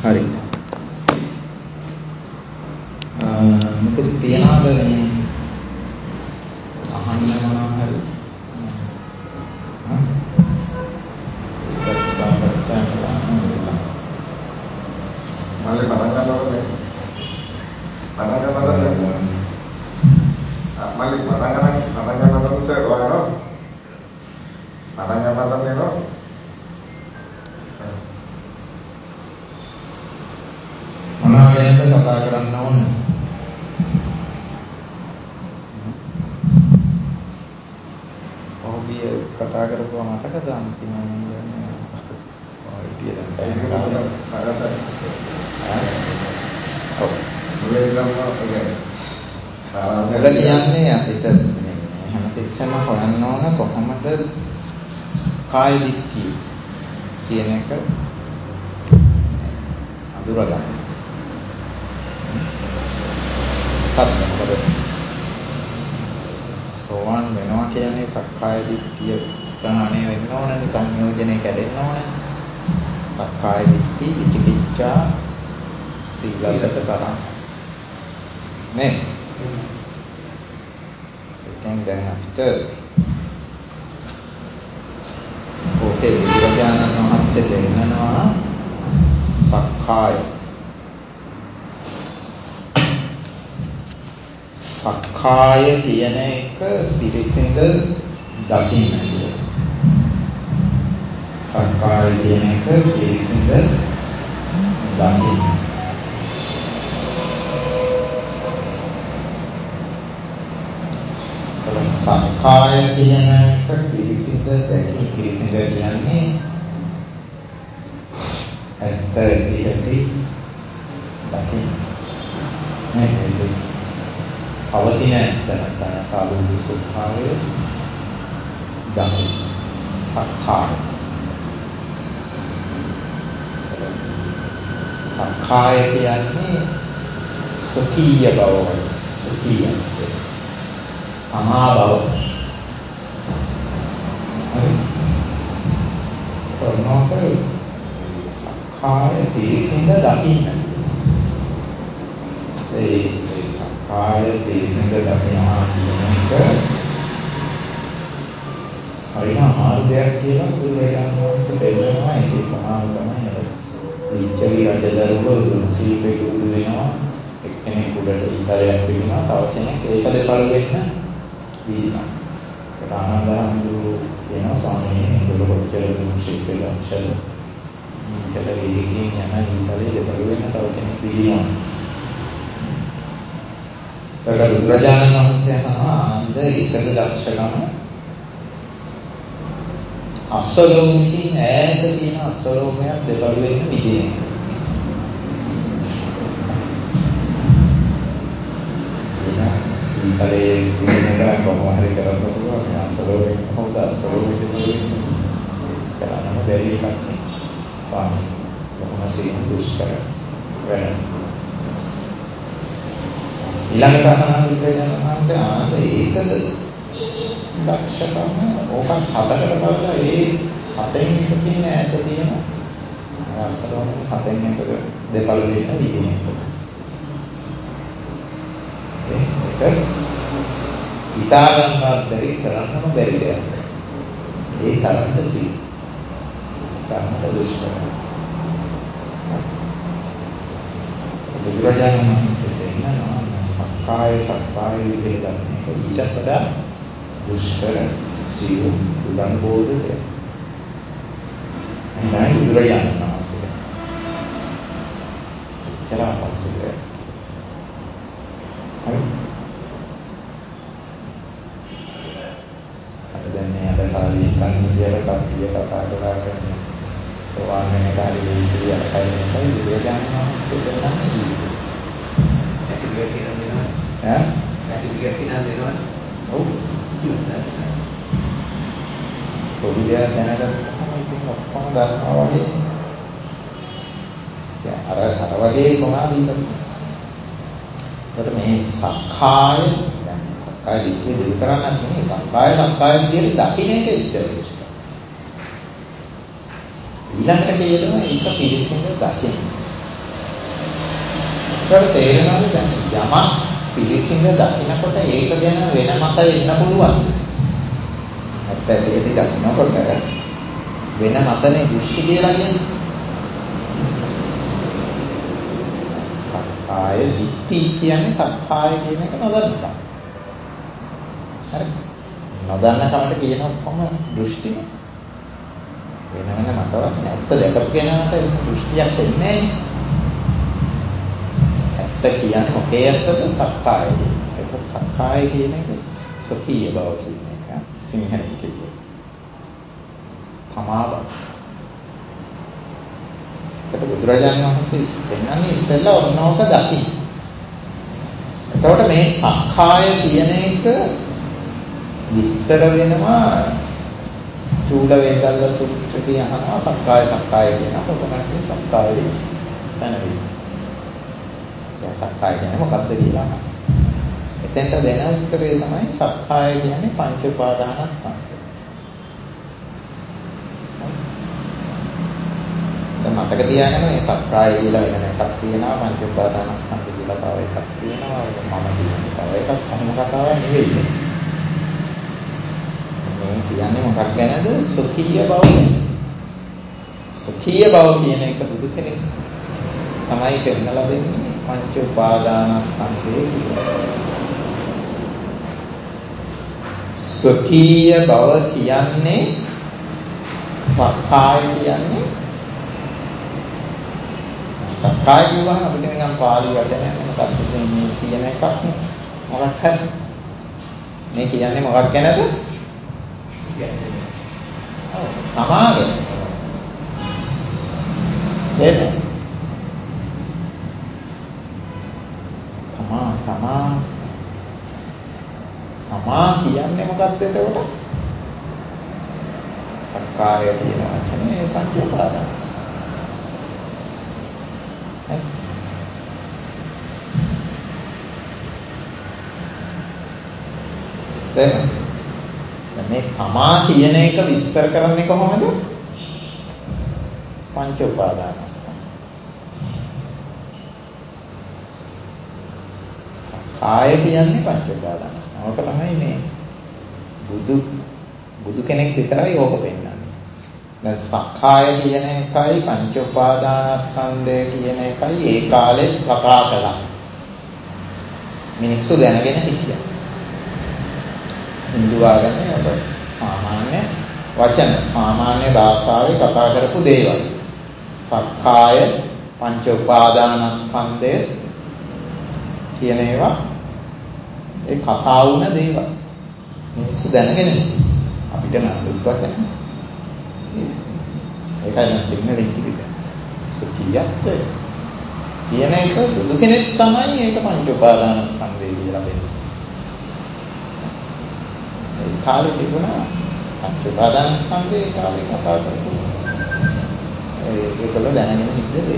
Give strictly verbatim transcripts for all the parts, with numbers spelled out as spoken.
හරි. මොකද තියනවාද මේ අහන්න මොනවා හරි? හා? ඒක සාකච්ඡා කරන්න ඕනේ. මල්ලි පටන් ගන්නවද? පටන් ගන්නවද? මල්ලි පටන් ගන්න පටන් ගන්නවද සර් ඔයාලා? පටන් ගන්නවද නේද? මොනවා ගැනද කතා කරන්න ඕනේ? ඔහුගේ කතා කරපුවා මතකද අන්තිම වෙන්නේ? ඔය විදිය දැන් සයින් කරලා කරලා ඔව් මුල කියන්නේ අපිට මේ හැමතිස්සෙම හොයන්න ඕන කොහොමද කාය දිට්ඨිය කියන එක අඳුරගන්න. හත්නතර සෝවාන් වෙනවා කියන්නේ සක්කාය දිට්ඨිය ප්‍රහාණය වෙන්න ඕනනේ, සංයෝජනේ කැඩෙන්න ඕනනේ. සක්කාය දිට්ඨි, විචිකිච්ඡා, සීලබ්බත පරාමාස නේ. ඒකෙන් දැන් අපිට ඕකේ බුදුරජාණන් වහන්සේ දෙන්නනවා සක්කාය සක්කාය කියන එක පිරිසිඳ දකින්න කියලා. සක්කාය කියන එක පිරිසිඳ දකින්න. සක්කාය කියන එක පිරිසිඳ දැකී පිරිසිඳ කියන්නේ ඇත්ත ඇති දකින්න. මේ පවතින ඇත්ත නැත්නම් කාලෝද ස්වභාවය දකින්න. සක්කාය. සක්කාය කියන්නේ සුඛීය බව, සුඛීය. තමා බව. හරි. ප්‍රණෝකේ සක්කාය පිරිසිඳ දකින්න. ඒ සක්කාය පිරිසිඳ දකිනවා කියන එක හරිම අමාරු දෙයක් කියලා බුදුරජාණන් වහන්සේ දෙන්නවා. ඒකේ ප්‍රමාණ තමයි අර ලිච්ඡවි රජදරුව දුන්සීපේ කුඩු වෙනවා. එක්කෙනෙක් උඩට ඊතරයක් පිටිනවා, තව කෙනෙක් ඒක දෙපළ වෙන්න වීදිනවා. ඒක ආනන්දහඳු කියනවා ස්වාමීනි මේගොල්ලෝ කොච්චර දුන්සීපේ ලක්ෂද? මේකල වීදිකින් යන ඊතරේ දෙපළ වෙන්න තව කෙනෙක් වීදිනවා. ඒක බුදුරජාණන් වහන්සේ අහනවා ආනන්ද ඒකද දක්ෂකම? අස්සලෝමකින් ඈත තියෙන අස්සලෝමයක් දෙපළ වෙන්න විදිනේ. ඊතරේ විදිනකට කොහොම හරි කරන්න පුළුවන්. අස්සලෝමෙන් හොඳ අස්සලෝමෙක කරන්නම බැරි එකක් නේ. ස්වාමී කොහොම සිහින් දුෂ්කර වැඩ. ඊළඟට අහන බුදුරජාණන් වහන්සේ ආනන්ද ඒකද දක්ෂකම? ඕකත් හතකට බලලා ඒ හතෙන් එකකින් ඈත තියෙන අස්සලෝම හතෙන් එකක දෙපළ වෙන්න විදිනේ. ඒක හිතා ගන්නවත් බැරි, කරන්නම බැරි දෙයක්. ඒ තරමට සී. තරමට දුෂ්කරයි. බුදුරජාණන් වහන්සේ දෙන්නා සක්කාය සක්කාය විදිහට දකින්න එක ඊට වඩා දුෂ්කර සියු උඩන් බෝධ දෙයක්. එන්නයි බුදුරජාණන් වහන්සේ. කියලා අපසුදේ. හරි. අපි දැන් මේ අද කාලේ ඉතින් විදියට කප්පිය කතා කරලා සෝවාන් වෙන කාලේ ඉතිරියට කලින් බුදුරජාණන් වහන්සේ දෙන්නන්නේ. සර්ටිෆිකේට් එකක් දෙනවා. ඈ? සර්ටිෆිකේට් එකක් දෙනවා. ඔව්. පොඩි දෙයක් දැනගත්තම ඉතින් ඔක්කොම දන්නවා වගේ. දැන් අර අර වගේ කොහොමද ඉන්නේ? ඒකට මේ සක්කාය දැන් සක්කාය දිට්ඨිය දුරු කරන්න නෙමෙයි සක්කාය සක්කාය විදියට දකින්න එක ඉච්ඡා දෘෂ්ටි. ඊළඟට කියනවා ඒක පිළිසිඳ දකින්න. ඒකට තේරෙනවද දැන් යමක් පිළිසිඳ දකින්නකොට ඒක ගැන වෙන මත වෙන්න පුළුවන්. නැත්නම් ඒක දකින්නකොට වෙන මතනේ දෘෂ්ටි කියලා කියන්නේ. සක්කාය දිට්ඨි කියන්නේ සක්කාය කියන එක නොදන්නකම. හරි. නොදන්න කමට කියන ඔක්කොම දෘෂ්ටිනේ. වෙන වෙන මතවත් නැත්ත දැකපු කෙනාට ඒක දෘෂ්ටියක් වෙන්නේ නැහැ. ඇත්ත කියන්නේ මොකේ ඇත්තද? සක්කාය කියන එක. ඒක සක්කාය කියන එක සොකීය බව කියන එක. සිංහලෙන් කියුවොත්. තමා බව. ඒක බුදුරජාණන් වහන්සේ දෙන්නන්නේ ඉස්සෙල්ලා ඔන්නෝක දකින්න. එතකොට මේ සක්කාය කියන එක විස්තර වෙනවා චූල වේදල්ල සූත්‍රයේ අහනවා සක්කාය සක්කාය කියන කොටමනේ සක්කාය වේ. තනවේ. දැන් සක්කාය කියන්නේ මොකක්ද කියලා අහනවා. එතෙන්ට දෙන උත්තරේ තමයි සක්කාය කියන්නේ පංච උපාදානස්කන්ධය. දැන් මතක තියාගන්න මේ සක්කාය කියලා වෙන එකක් තියෙනවා පංච උපාදානස්කන්ධය කියලා තව එකක් තියෙනවා මම කියන්නේ තව එකක් අහම කතාවක් නෙවෙයි. මේ කියන්නේ මොකක් ගැනද? සුඛීය බව. සුඛීය බව කියන එක බුදු කෙනෙක් තමයි පෙන්නලා දෙන්නේ පංච උපාදානස්කන්ධය කියලා. සුඛීය බව කියන්නේ සක්කාය කියන්නේ සක්කාය කියවහම අපිට නිකන් පාළි වචනයක් මොකක්ද මේ කියන එකක් නේ. මොකක් හරි මේ කියන්නේ මොකක් ගැනද? ඔව් තමාගේ. ඒක තමා තමා තමා කියන්නේ මොකක්ද එතකොට? සක්කාය කියන වචනේ පංච උපාදාන. දැන් මේ තමා කියන එක විස්තර කරන්නේ කොහොමද? පංච උපාදානස්කන්ධ. සක්කාය කියන්නේ පංච උපාදානස්කන්ධ. ඕක තමයි මේ බුදු බුදු කෙනෙක් විතරයි ඕක පෙන්නන්නේ. දැන් සක්කාය කියන එකයි පංච උපාදානස්කන්ධය කියන එකයි ඒ කාලේ කතා කළා. මිනිස්සු දැනගෙන හිටියා. හින්දු ආගමේ ඔබ සාමාන්‍ය වචන සාමාන්‍ය භාෂාවේ කතා කරපු දේවල්. සක්කාය පංච උපාදානස්කන්ධය කියන ඒවා ඒ කතා වුණ දේවල්. මිනිස්සු දැනගෙන හිටියා. අපිට නඩුත් වචන. ඒකයි නම් සිග්නලින් කිව්වේ. සුඛියත් කියන එක බුදු කෙනෙක් තමයි ඒක පංච උපාදානස්කන්ධය කියලා කියන්නේ. ඒ කාලේ තිබුණා පංච උපාදානස්කන්ධය ඒ කාලේ කතා කරපු ඒකවල දැනගෙන හිටියද?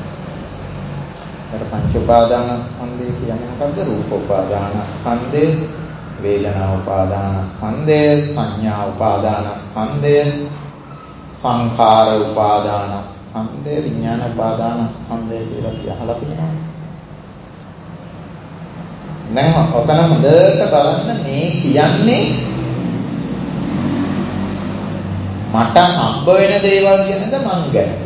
ඒකට පංච උපාදානස්කන්ධය කියන්නේ මොකද්ද? රූප උපාදානස්කන්ධය, වේදනා උපාදානස්කන්ධය, සංඥා උපාදානස්කන්ධය, සංඛාර උපාදානස්කන්ධය, විඥාන උපාදානස්කන්ධය කියලා කියහලා තියෙනවා. දැන් ඔතන හොඳට බලන්න මේ කියන්නේ මට හම්බ වෙන දේවල් ගැනද මං ගැනද?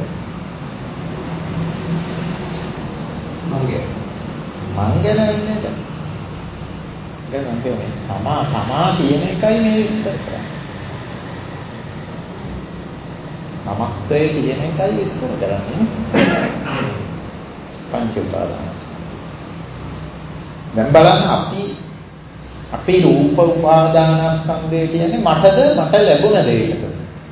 මං ගැන. මං ගැන වෙන්නේ නැහැ. දැන් මම කියන්නේ තමා තමා කියන එකයි මේ විස්තර කරන්නේ. තමත්වයේ කියන එකයි විස්තර කරන්නේ. පංච උපාදානස්කන්ධය. දැන් බලන්න අපි අපි රූප උපාදානස්කන්ධය කියන්නේ මටද මට ලැබුණ දෙයකටද?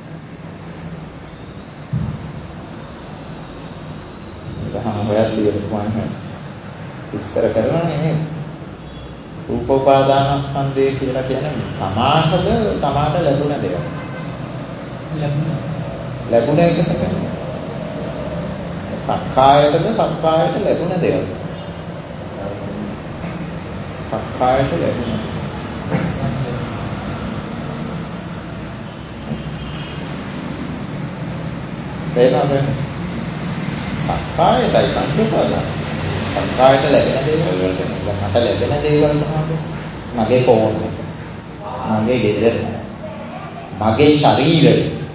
දහම හොයද්දී මම විස්තර කරනවා නේද? රූප උපාදානස්කන්ධය කියලා කියන්නේ තමාටද තමාට ලැබුණ දෙයක්. ලැබුණ ලැබුණ එකට කියන්නේ සක්කායටද සක්කායට ලැබුණ දෙයක්. සක්කායට ලැබුණ තේරෙනවද? සක්කායටයි පංච උපාදානස්කන්ධය. සක්කායට ලැබෙන දේවල් වලට නෙවෙයි. මට ලැබෙන දේවල් මොනවද? මගේ ෆෝන් එක. මගේ ගෙදර. මගේ ශරීරය.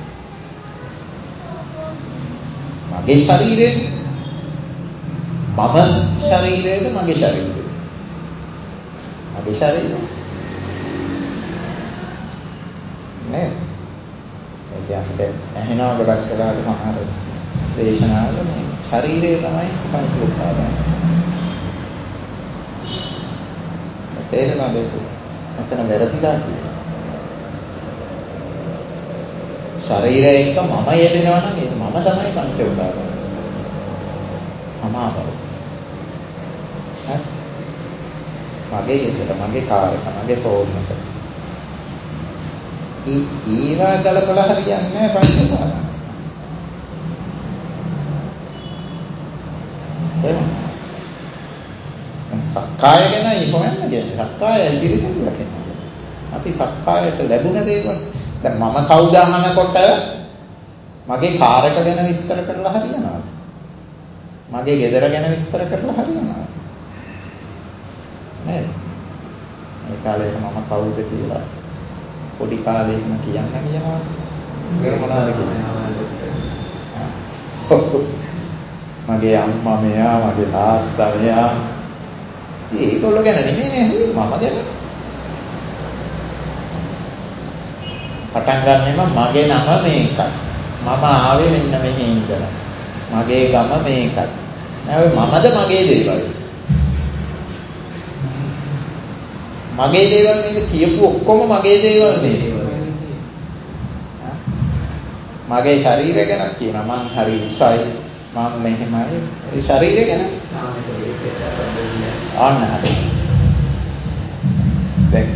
මගේ ශරීරය. මම ශරීරයද මගේ ශරීරය. මගේ ශරීරය. නේ? ඒ කියන්නේ ඇහෙනවා ගොඩක් වෙලාවට සමහර දේශනාවල මේ ශරීරය තමයි පංච උපාදාන. තේරෙනවද ඒක? එතන වැරදිලා කියලා. ශරීරය එක මම යෙදෙනවා නම් ඒක මම තමයි පංච උපාදාන. අමාරු. හරි. මගේ ගෙදර, මගේ කාර් එක, මගේ ෆෝන් එක. ඒ ඒවා ගලපලා හරියන්නේ නැහැ පංච උපාදාන. සක්කාය ගැනයි හොයන්න කියන්නේ. සක්කාය පිළිසිදු දකින්න. අපි සක්කායට ලැබුණ දේවල් දැන් මම කවුද අහනකොට මගේ කාර් එක ගැන විස්තර කරලා හරියනවද? මගේ ගෙදර ගැන විස්තර කරලා හරියනවද? නේද? ඒ කාලේ මම කවුද කියලා පොඩි කාලේම කියන්න කියනවා. වෙන මොනවද කියන්නේ? මගේ අම්මා මෙයා, මගේ තාත්තා මෙයා. ඒගොල්ලෝ ගැන නෙමෙයි නේ මම ගැන. පටන් ගන්නෙම මගේ නම මේකයි. මම ආවේ මෙන්න මෙහි ඉඳලා. මගේ ගම මේකයි. නෑ මමද මගේ දේවල්. මගේ දේවල් මේක කියපු ඔක්කොම මගේ දේවල් නේ. මගේ ශරීරය ගැන කියනවා මං හරි උසයි. මම මෙහෙමයි ඒ ශරීරය ගැන ආන්න හරි දැන්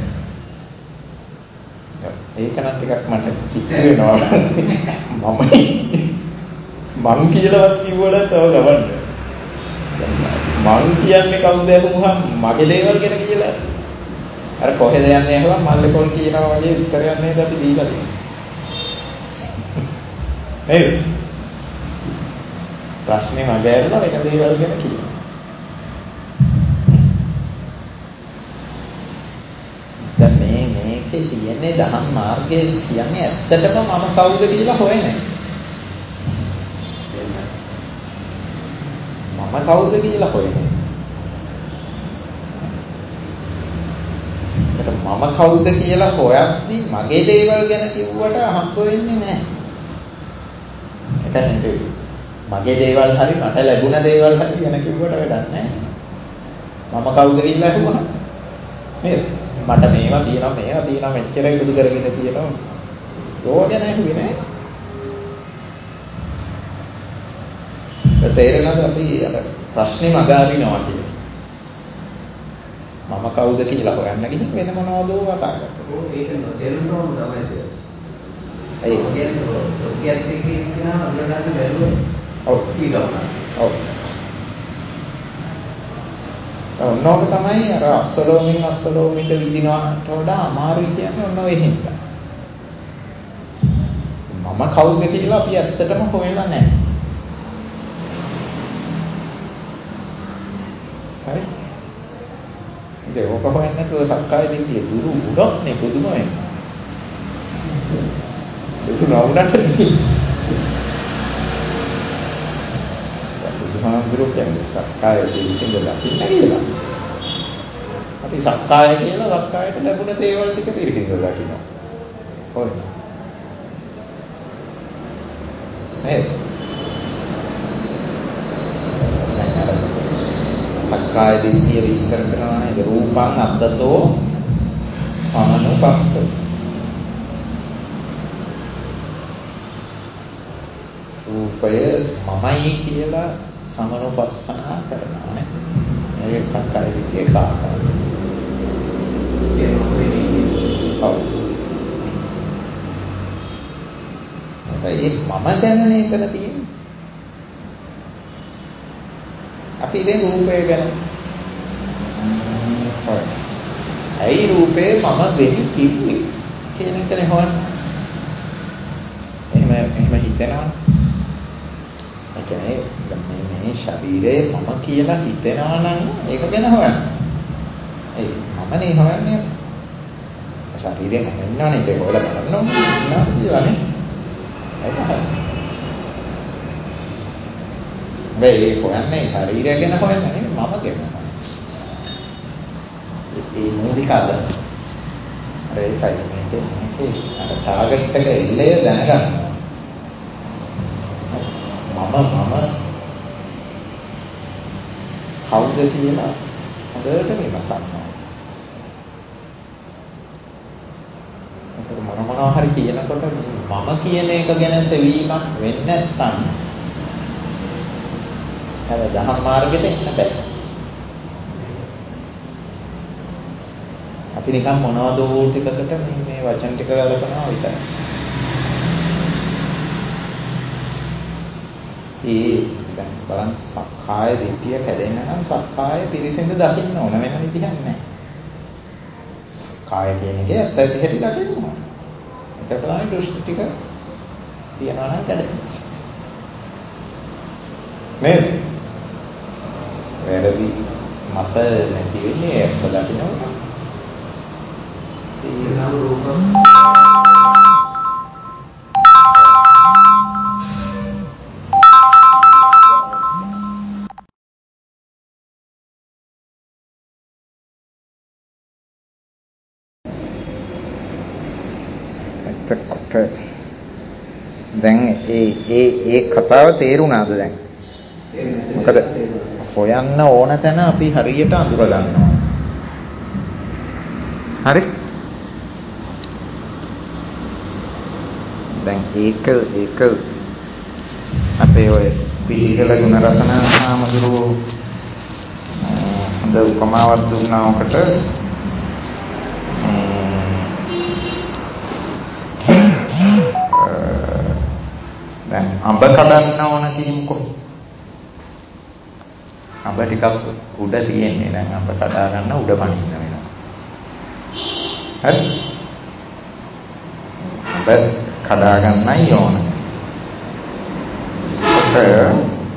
ඒක නම් ටිකක් මට කිට්ටු වෙනවා මම මං කියලාවත් කිව්වලත් තව ගවන්න මං කියන්නේ කවුද අහුවහම මගේ දේවල් ගැන කියලා අර කොහෙද යන්නේ අහුවම මල්ලේ පොල් කියනවා වගේ උත්තරයක් නේද අපි දීලා තියෙන්නේ නේද ප්‍රශ්නේ මගහැරලා වෙන දේවල් ගැන කියනවා. දැන් මේ මේකේ තියෙන්නේ දහම් මාර්ගයේ කියන්නේ ඇත්තටම මම කවුද කියලා හොයන්නේ. මම කවුද කියලා හොයන්නේ. ඒකට මම කවුද කියලා හොයද්දී මගේ දේවල් ගැන කිව්වට හම්බ වෙන්නේ නැහැ. ඒක නෙවෙයි. මගේ දේවල් හරි මට ලැබුණ දේවල් හරි ගැන කිව්වට වැඩක් නැහැ. මම කවුද කියලා අහුවහම නේද? මට මේවා තියෙනවා මේවා තියෙනවා මෙච්චර ඉදුදු කරගෙන තියෙනවා. ඕක ගැන අහුවේ නැහැ. ඒ තේරෙනවද අපි අර ප්‍රශ්නේ මගහරිනවා කියන්නේ. මම කවුද කියලා හොයන්න ගිහින් වෙන මොනවදෝ කතා කරනවා. ඕ ඒක නොතේරුම් ඕන තමයි සර්. ඒ කියන්නේ සොකියත් එක්ක ඉන්නවා අඳුරගන්න බැරුව ඔව් කීනවා. ඔව්. ඔන්නෝක තමයි අර අස්සලෝමින් අස්සලෝමිට විදිනවට වඩා අමාරුයි කියන්නේ ඔන්න ඔය හින්දා. මම කවුද කියලා අපි ඇත්තටම හොයලා නැහැ. හරි. ඉතින් ඕක හොයන්නේ නැතුව සක්කාය දිට්ඨිය දුරු උඩක් නේ පුදුම වෙන්නේ. දුරු නවුනට නෙමෙයි. බුදුහාමුදුරුවෝ කියන්නේ සක්කාය දෙවිසින්ද දකින්න කියලා. අපි සක්කාය කියලා සක්කායට ලැබුණ දේවල් ටික පිළිසින්ද දකිනවා. හොයි. නේද? සක්කාය දිට්ඨිය විස්තර කරනවා නේද? රූපං අද්දතෝ සමනුපස්ස. රූපය මමයි කියලා සමනුපස්සනා කරනවා නේ. මේ සක්කාය දිට්ඨිය කාකාරයි. ඔව්. ඒ මම දැනනේ එතන තියෙන්නේ. අපි ඉතින් රූපය ගැන හොය. ඇයි රූපේ මම වෙන්නේ කිව්වේ කියන එකනේ හොයන්නේ. එහෙම එහෙම හිතනවා. ඒක කියන්නේ මේ මේ ශරීරේ මම කියලා හිතෙනවා නම් ඒක ගැන හොයන්න. ඒ මම නේ හොයන්නේ. ශරීරේ මම ඉන්නවනේ ඒක හොයලා බලන්න ඕනේ. ඉන්නවා කියලා නේ. ඒක හරි. මේ හොයන්නේ ශරීරය ගැන හොයන්නේ නෙමෙයි මම ගැන. ඒ මූලික අදහස. ඒකයි මේකේ මේකේ අර ටාගට් එක එල්ලය දැනගන්න. මම මම කවුද කියලා හොඳට විමසන්න. ඒකට මොන මොනවා හරි කියනකොට මම කියන එක ගැන සෙවීමක් වෙන්නේ නැත්නම් අර දහම් මාර්ගෙට එන්න බෑ. අපි නිකන් මොනවද ඕ ටිකකට මේ මේ වචන ටික ගලපනවා විතරයි. ඒ දැන් බලන්න සක්කාය දිට්ඨිය කැඩෙන්න නම් සක්කාය පිරිසිඳ දකින්න ඕන වෙන විදිහක් නැහැ. සක්කාය කියන එක ඇත්ත ඇති හැටි දකින්න ඕන. එතකොට තමයි දෘෂ්ටි ටික තියනවා නම් කැඩෙන්නේ. නේද? වැරදි මත නැති වෙන්නේ ඇත්ත දකින්නකොට. ඒ නාම රූප එතකොට දැන් ඒ ඒ ඒ කතාව තේරුණාද දැන්? මොකද හොයන්න ඕන තැන අපි හරියට අඳුර ගන්නවා. හරි? දැන් ඒක ඒක අපේ ඔය පිළිගල ගුණරත්න හාමුදුරුවෝ හොඳ උපමාවක් දුන්නා ඔකට. දැන් අඹ කඩන්න ඕන කියමුකෝ. අඹ ටිකක් උඩ තියෙන්නේ. දැන් අඹ කඩා ගන්න උඩ පනින්න වෙනවා. හරි? අඹ කඩා ගන්නයි ඕන. ඒක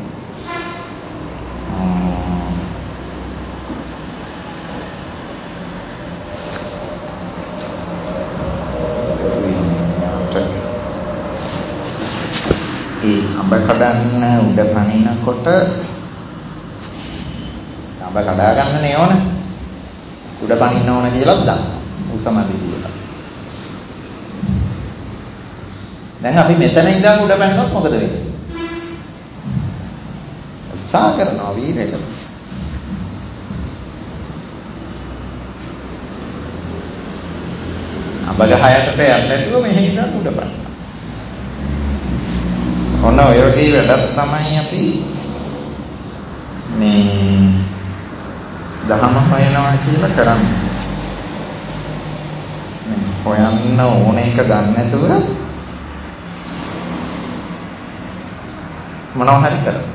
ඒ අඹ කඩන්න උඩ පනිනකොට අඹ කඩා ගන්නනේ ඕන. උඩ පනින්න ඕන කියලා දාන්න. උසමදි කියලා. දැන් අපි මෙතන ඉඳන් උඩ පැනනොත් මොකද වෙන්නේ? උත්සාහ කරනවා වීරය කරනවා. අඹ ගහ යටට යන්න නැතුව මෙහෙ ඉඳන් උඩ පැනනවා. ඔන්න ඔය වගේ වැඩක් තමයි අපි මේ දහම හොයනවා කියලා කරන්නේ. මේ හොයන්න ඕන එක දන්නේ නැතුව මොනවා හරි කරනවා.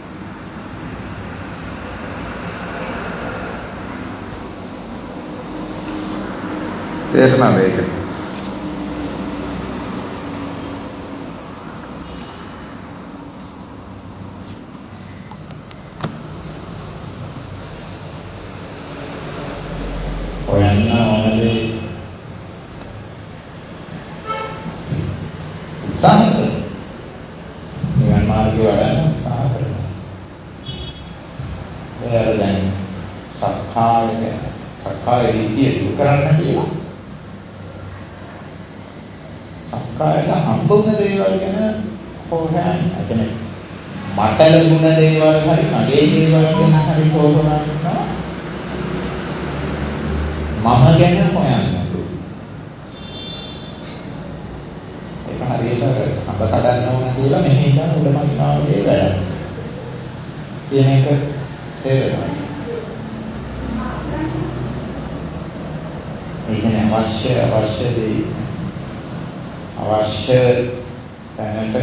තේරුණාද ඒක? හොයන්න ඕනදී උත්සාහ කරනවා. නිවන් මාර්ගේ වඩන්න උත්සාහ කරනවා. එයාල දැන් සක්කාය සක්කාය දිට්ඨිය දුරු කරන්න කියලා. සක්කායට හම්බ වුණ දේවල් ගැන හොයන්න. ඒ කියන්නේ මට ලැබුණ දේවල් හරි මගේ දේවල් ගැන හරි හොයනවා. මම ගැන හොයන්න නෑ. ඒක හරියට අඹ කඩන්න ඕන කියලා මෙහෙ ඉඳන් උඩ පනිනවා වගේ වැඩක්. කියන එක තේරෙනවා. ඒ කියන්නේ අවශ්‍ය අවශ්‍ය දේ අවශ්‍ය තැනට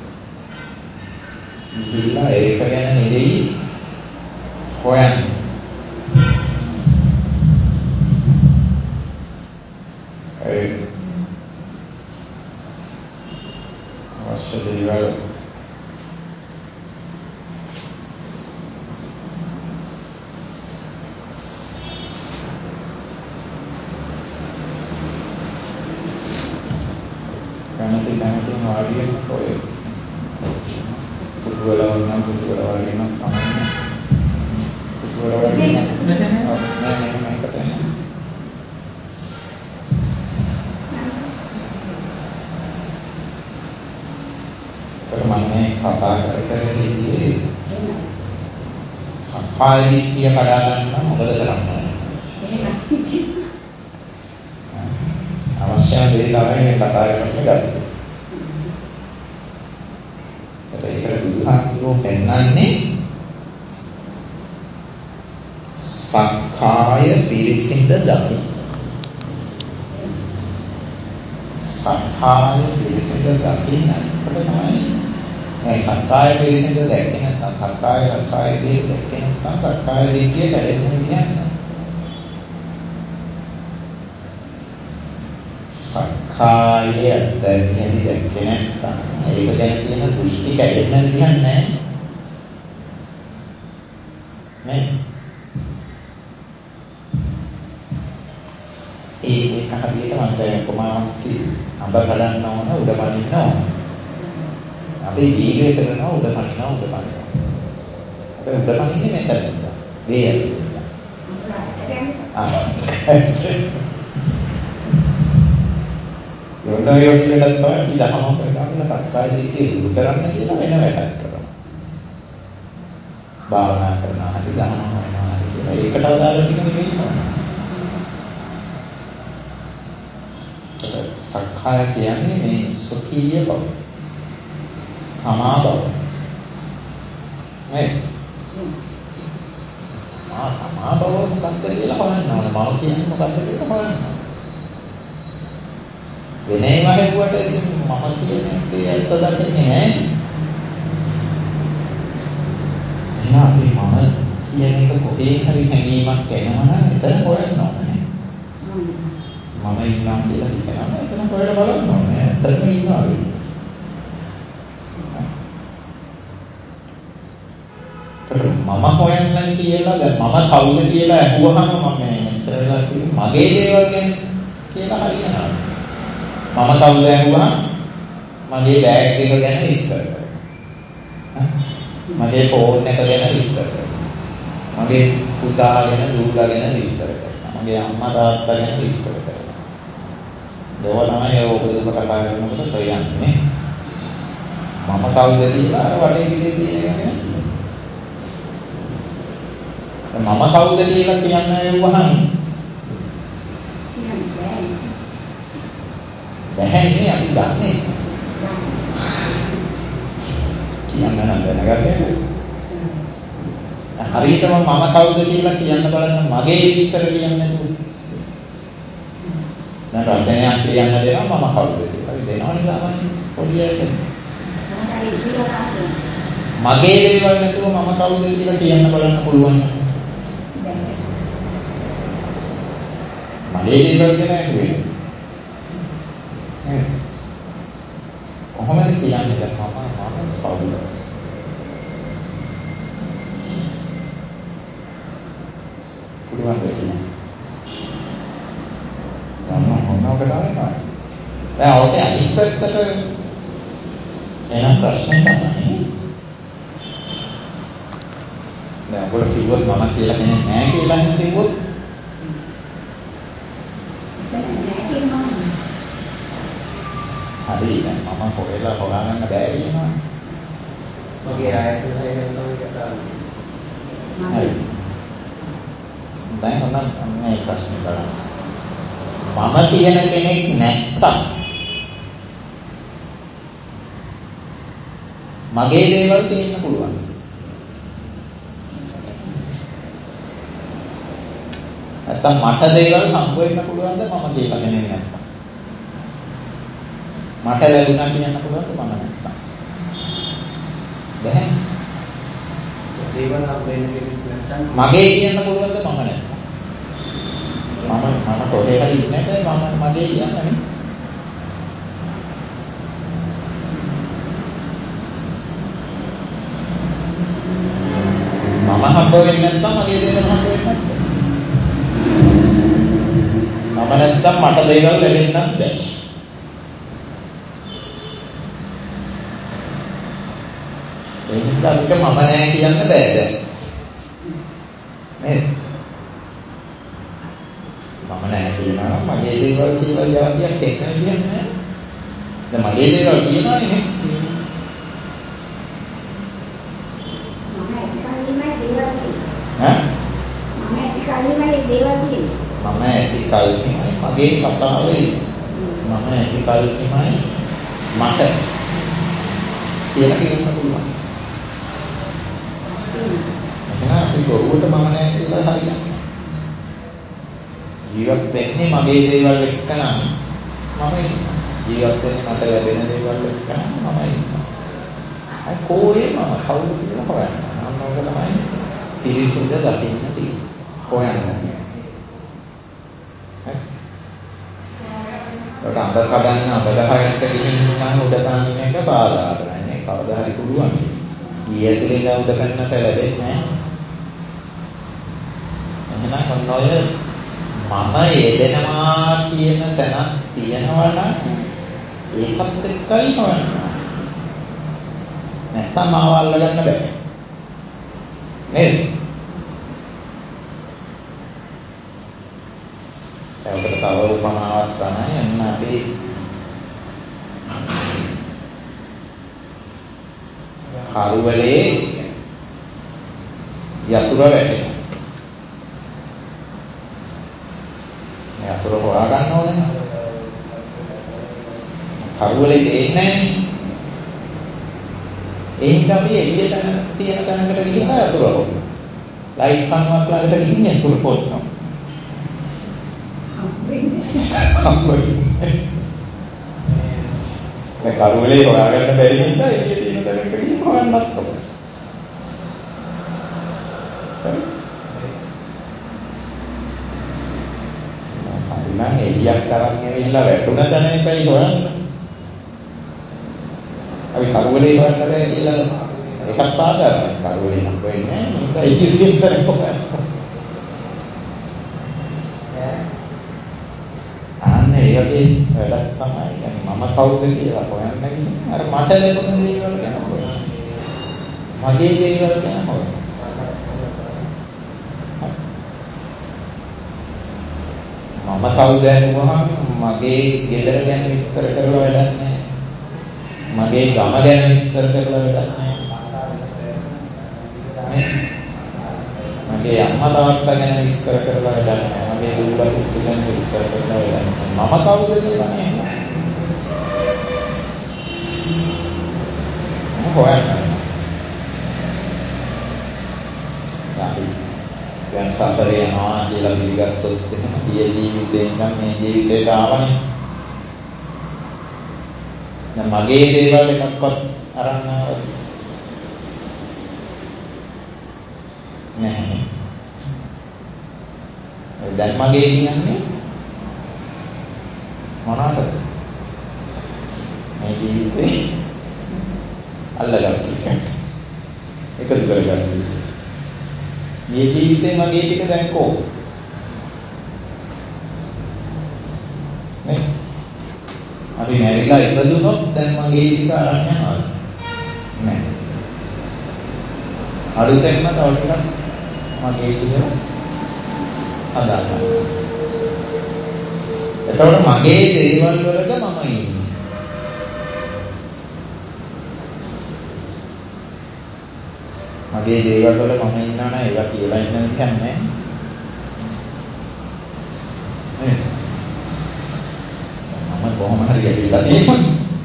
ගිහිල්ලා ඒක ගැන නෙවෙයි හොයන්නේ. අවශ්‍ය දේවල් වෙන්න ඔය පුදු වල වුණා පුදු වල වගේ නම් තමයි පුදු වල වගේ නෑ නෑ මේකට එන්න මම කතා කර කර ඉන්නේ සක්කාය දිට්ඨිය කඩා ගන්න මොකද කරන්නේ? අවශ්‍ය දේ තමයි මේ කතා කරන්නේ ගත්තේ. ඒකට බුදුහාමුදුරුවෝ පෙන්නන්නේ සක්කාය පිරිසිඳ දකි. සක්කාය පිරිසිඳ දකින්න කොට තමයි මේ සක්කාය පිරිසිඳ දැක්කේ නැත්නම් සක්කාය සක්කාය දේ දැක්කේ නැත්නම් සක්කාය දිට්ඨිය කැඩෙන්නේ කියන්නේ. සක්කාය දැක්කේ දැක්කේ නැත්නම් ඒක ගැන තියෙන දෘෂ්ටි කැඩෙන්න විදිහක් නැහැ. නේ? ඒ ඒක හරියට මම දැන් කොමාවක් අඹ කඩන්න ඕන උඩ පනින්න ඕන. අපි ජීවිතය කරනවා උඩ පනිනවා උඩ පනිනවා. අපි උඩ පනින්නේ මෙතනින්ද? වේ ඇතුළේ. ආ. යොන්න යොන්නට තමයි ඉදහම කරගන්න සක්කාය දිට්ඨිය දුරු කරන්න කියලා වෙන වැඩක් කරනවා. භාවනා කරනවා හරි දහම කරනවා හරි කියලා ඒකට අදාළ ටික නෙවෙයි කරන්නේ. සක්කාය කියන්නේ මේ සුඛීය බව. තමා බව. නේ? ආ තමා බව මොකක්ද කියලා හොයන්න ඕනේ. මම කියන්නේ මොකක්ද කියලා හොයන්න ඕනේ. වෙනේ වහෙව්වට ඉතින් මම කියන්නේ ඇත්ත දකින්නේ නැහැ. එහෙනම් අපි මම කියන එක කොහේ හරි හැඟීමක් එනවනම් එතන හොයන්න ඕනේ. මම ඉන්නවා කියලා හිතනවා එතන හොයලා බලන්න ඕනේ. ඇත්තටම ඉන්නවාද? මම හොයන්න කියලා දැන් මම කවුද කියලා අහුවහම මම මෙච්චර වෙලා කිව්වේ මගේ දේවල් ගැන කියලා හරියනවා. මම කවුද අහුවහම මගේ බෑග් එක ගැන විස්තර කරනවා. මගේ ෆෝන් එක ගැන විස්තර කරනවා. මගේ පුතා ගැන දූලා ගැන විස්තර කරනවා. මගේ අම්මා තාත්තා ගැන විස්තර කරනවා. ඒවා තමයි ඔබතුම කතා කරනකොට කියන්නේ. මම කවුද කියලා අර වටේ පිටේ තියෙන එක ගැන මම කවුද කියලා කියන්න යවුවහම බැහැනේ අපි දන්නේ කියන්න නම් දැනගන්නේ හරියටම මම කවුද කියලා කියන්න බලන්න මගේ විස්තර කියන්නේ නැතුව දැන් රචනයක් කියන්න දෙනවා මම කවුද කියලා දෙනවනේ සාමාන්‍ය පොඩි අයට මගේ දේවල් නැතුව මම කවුද කියලා කියන්න බලන්න පුළුවන් මගේ දේවල් ගැන ඇහුවේ නේ කොහොමද කියන්නේ දැන් මම මම කවුද පුළුවන් දෙයක් නෑ මම මොනවද කරන්නේ දැන් ඔතේ අනිත් පැත්තට එන ප්‍රශ්නේ තමයි දැන් ඔයගොල්ලෝ කිව්වොත් මම කියලා කෙනෙක් නෑ කියලා නම් කිව්වොත් හරි දැන් මම හොයලා හොයාගන්න බෑ කියනවා. මගේ ආයතනය ගැන තමයි කතා කරන්නේ. හරි. දැන් ඔන්න මේ ප්‍රශ්නේ බලන්න. මම කියන කෙනෙක් නැත්තම් මගේ දේවල් තියෙන්න පුළුවන්. නැත්තම් මට දේවල් හම්බ වෙන්න පුළුවන්ද මම කියලා කෙනෙක් නැත්තම්. මට ලැබුණා කියන්න පුළුවන්ද මම නැත්තම්. බැහැ. දේවල් හම්බ වෙන්න කෙනෙක් නැත්තම් මගේ කියන්න පුළුවන්ද මම නැත්තම්. මම මම කොහේ හරි ඉන්නේ නැහැ මම මගේ කියන්නේ නේ. මම හම්බ වෙන්නේ නැත්තම් මගේ දේවල් හම්බ වෙන්නේ නැත්තම්. මම නැත්තම් මට දේවල් ලැබෙන්නත් බැහැ. අපිට මම නෑ කියන්න බෑ දැන්. නේද? මම නෑ කියනවා නම් මගේ දේවල් කියලා જાතියක් එක්ක කියන්නේ නෑ. දැන් මගේ දේවල් කියනවනේ නේ. ඈ? මම ඇති කල්ලිමයි දේවල් කියන්නේ. මම ඇති කල්ලිමයි මගේ කතාවේ මම ඇති කල්ලිමයි මට කියලා කියන්න පුළුවන්. එහෙනම් අපි බොරුවට මම නෑ කියලා හරියන්නේ. ජීවත් වෙන්නේ මගේ දේවල් එක්ක නම් මම ඉන්නවා. ජීවත් වෙන්නේ මට ලැබෙන දේවල් එක්ක නම් මම ඉන්නවා. අය කොහේ මම කවුද කියලා හොයන්න. අන්න ඕක තමයි පිරිසිඳ දකින්න තියෙන්නේ. හොයන්න තියෙන්නේ. ඈ? අඹ කඩන්න අඹ ගහකට ගිහින් නම් උඩ කන්න එක සාධාරණයි. කවදා හරි පුළුවන්. ඊයේ ඇතුලේ ඉඳන් උඩ කන්නට ලැබෙන්නේ නැහැ. එහෙනම් ඔන්න ඔය මම යෙදෙනවා කියන තැනක් තියෙනවා නම් ඒකත් එක්කයි හොයන්න. නැත්තම් මාව අල්ලගන්න බෑ. නේද? ඒකට තව උපමාවක් තමයි එන්න අපි කරුවලේ යතුර වැටෙනවා. යතුර හොයා ගන්න ඕනේ. කරුවලේ දෙන්නේ නැහැ. ඒ හින්දා අපි එළියට තියෙන තැනකට ගිහිල්ලා යතුර හොයනවා. ලයිට් කණුවක් ළඟට ගිහින් යතුර හොයනවා. මේ කරුවලේ හොයාගන්න බැරි හින්දා එළියේ තියෙන තැනකට ගිහින් හොයන්නත් ඕනේ. නම් එළියක් තරම් ඇවිල්ලා වැටුණ තැන එකයි හොයන්න. අපි කරුවලේ හොයන්න බෑ කියලා එකක් සාධාරණයි. කරුවලේ නම් වෙන්නේ නැහැ. ඒක එළියෙන් කරේ කොහොමද? අන්න ඒ වගේ වැඩක් තමයි. දැන් මම කවුද කියලා හොයන්න ගිහින් අර මට ලැබුණ දේවල් ගැන හොයන්න. මගේ දේවල් ගැන හොයන්න. මම කවුද අහුවහම මගේ ගෙදර ගැන විස්තර කරලා වැඩක් නැහැ. මගේ ගම ගැන විස්තර කරලා වැඩක් නැහැ. මගේ අම්මා තාත්තා ගැන විස්තර කරලා වැඩක් නැහැ. මගේ දුවලා පුතු ගැන විස්තර කරලා වැඩක් නැහැ. මම කවුද කියලා නේ. මම හොයන්නේ. දැන් සසරේ යනවා කියලා පිළිගත්තොත් එහෙම ගිය ජීවිතේ ඉඳන් මේ ජීවිතේට ආවනේ. දැන් මගේ දේවල් එකක්වත් අරන් ආවද? නැහැ. දැන් මගේ කියන්නේ මොනවාටද? මේ ජීවිතේ අල්ලගන්න. එකතු කරගන්න. මේ ජීවිතේ මගේ ටික දැන් කො නේ අපි මැරිලා ඉපදුනොත් දැන් මගේ ටික අරන් යනවා නෑ අලුතෙන්ම තව ටිකක් මගේ කියලා හදාගන්න. එතකොට මගේ දේවල් වලද මම ඉන්නේ. මගේ දේවල් වල මම ඉන්නවා නේද? ඒවා කියලා ඉන්න විදිහක් නැහැ. නේ? මම කොහොම හරි ඇවිල්ලා තියෙනවා.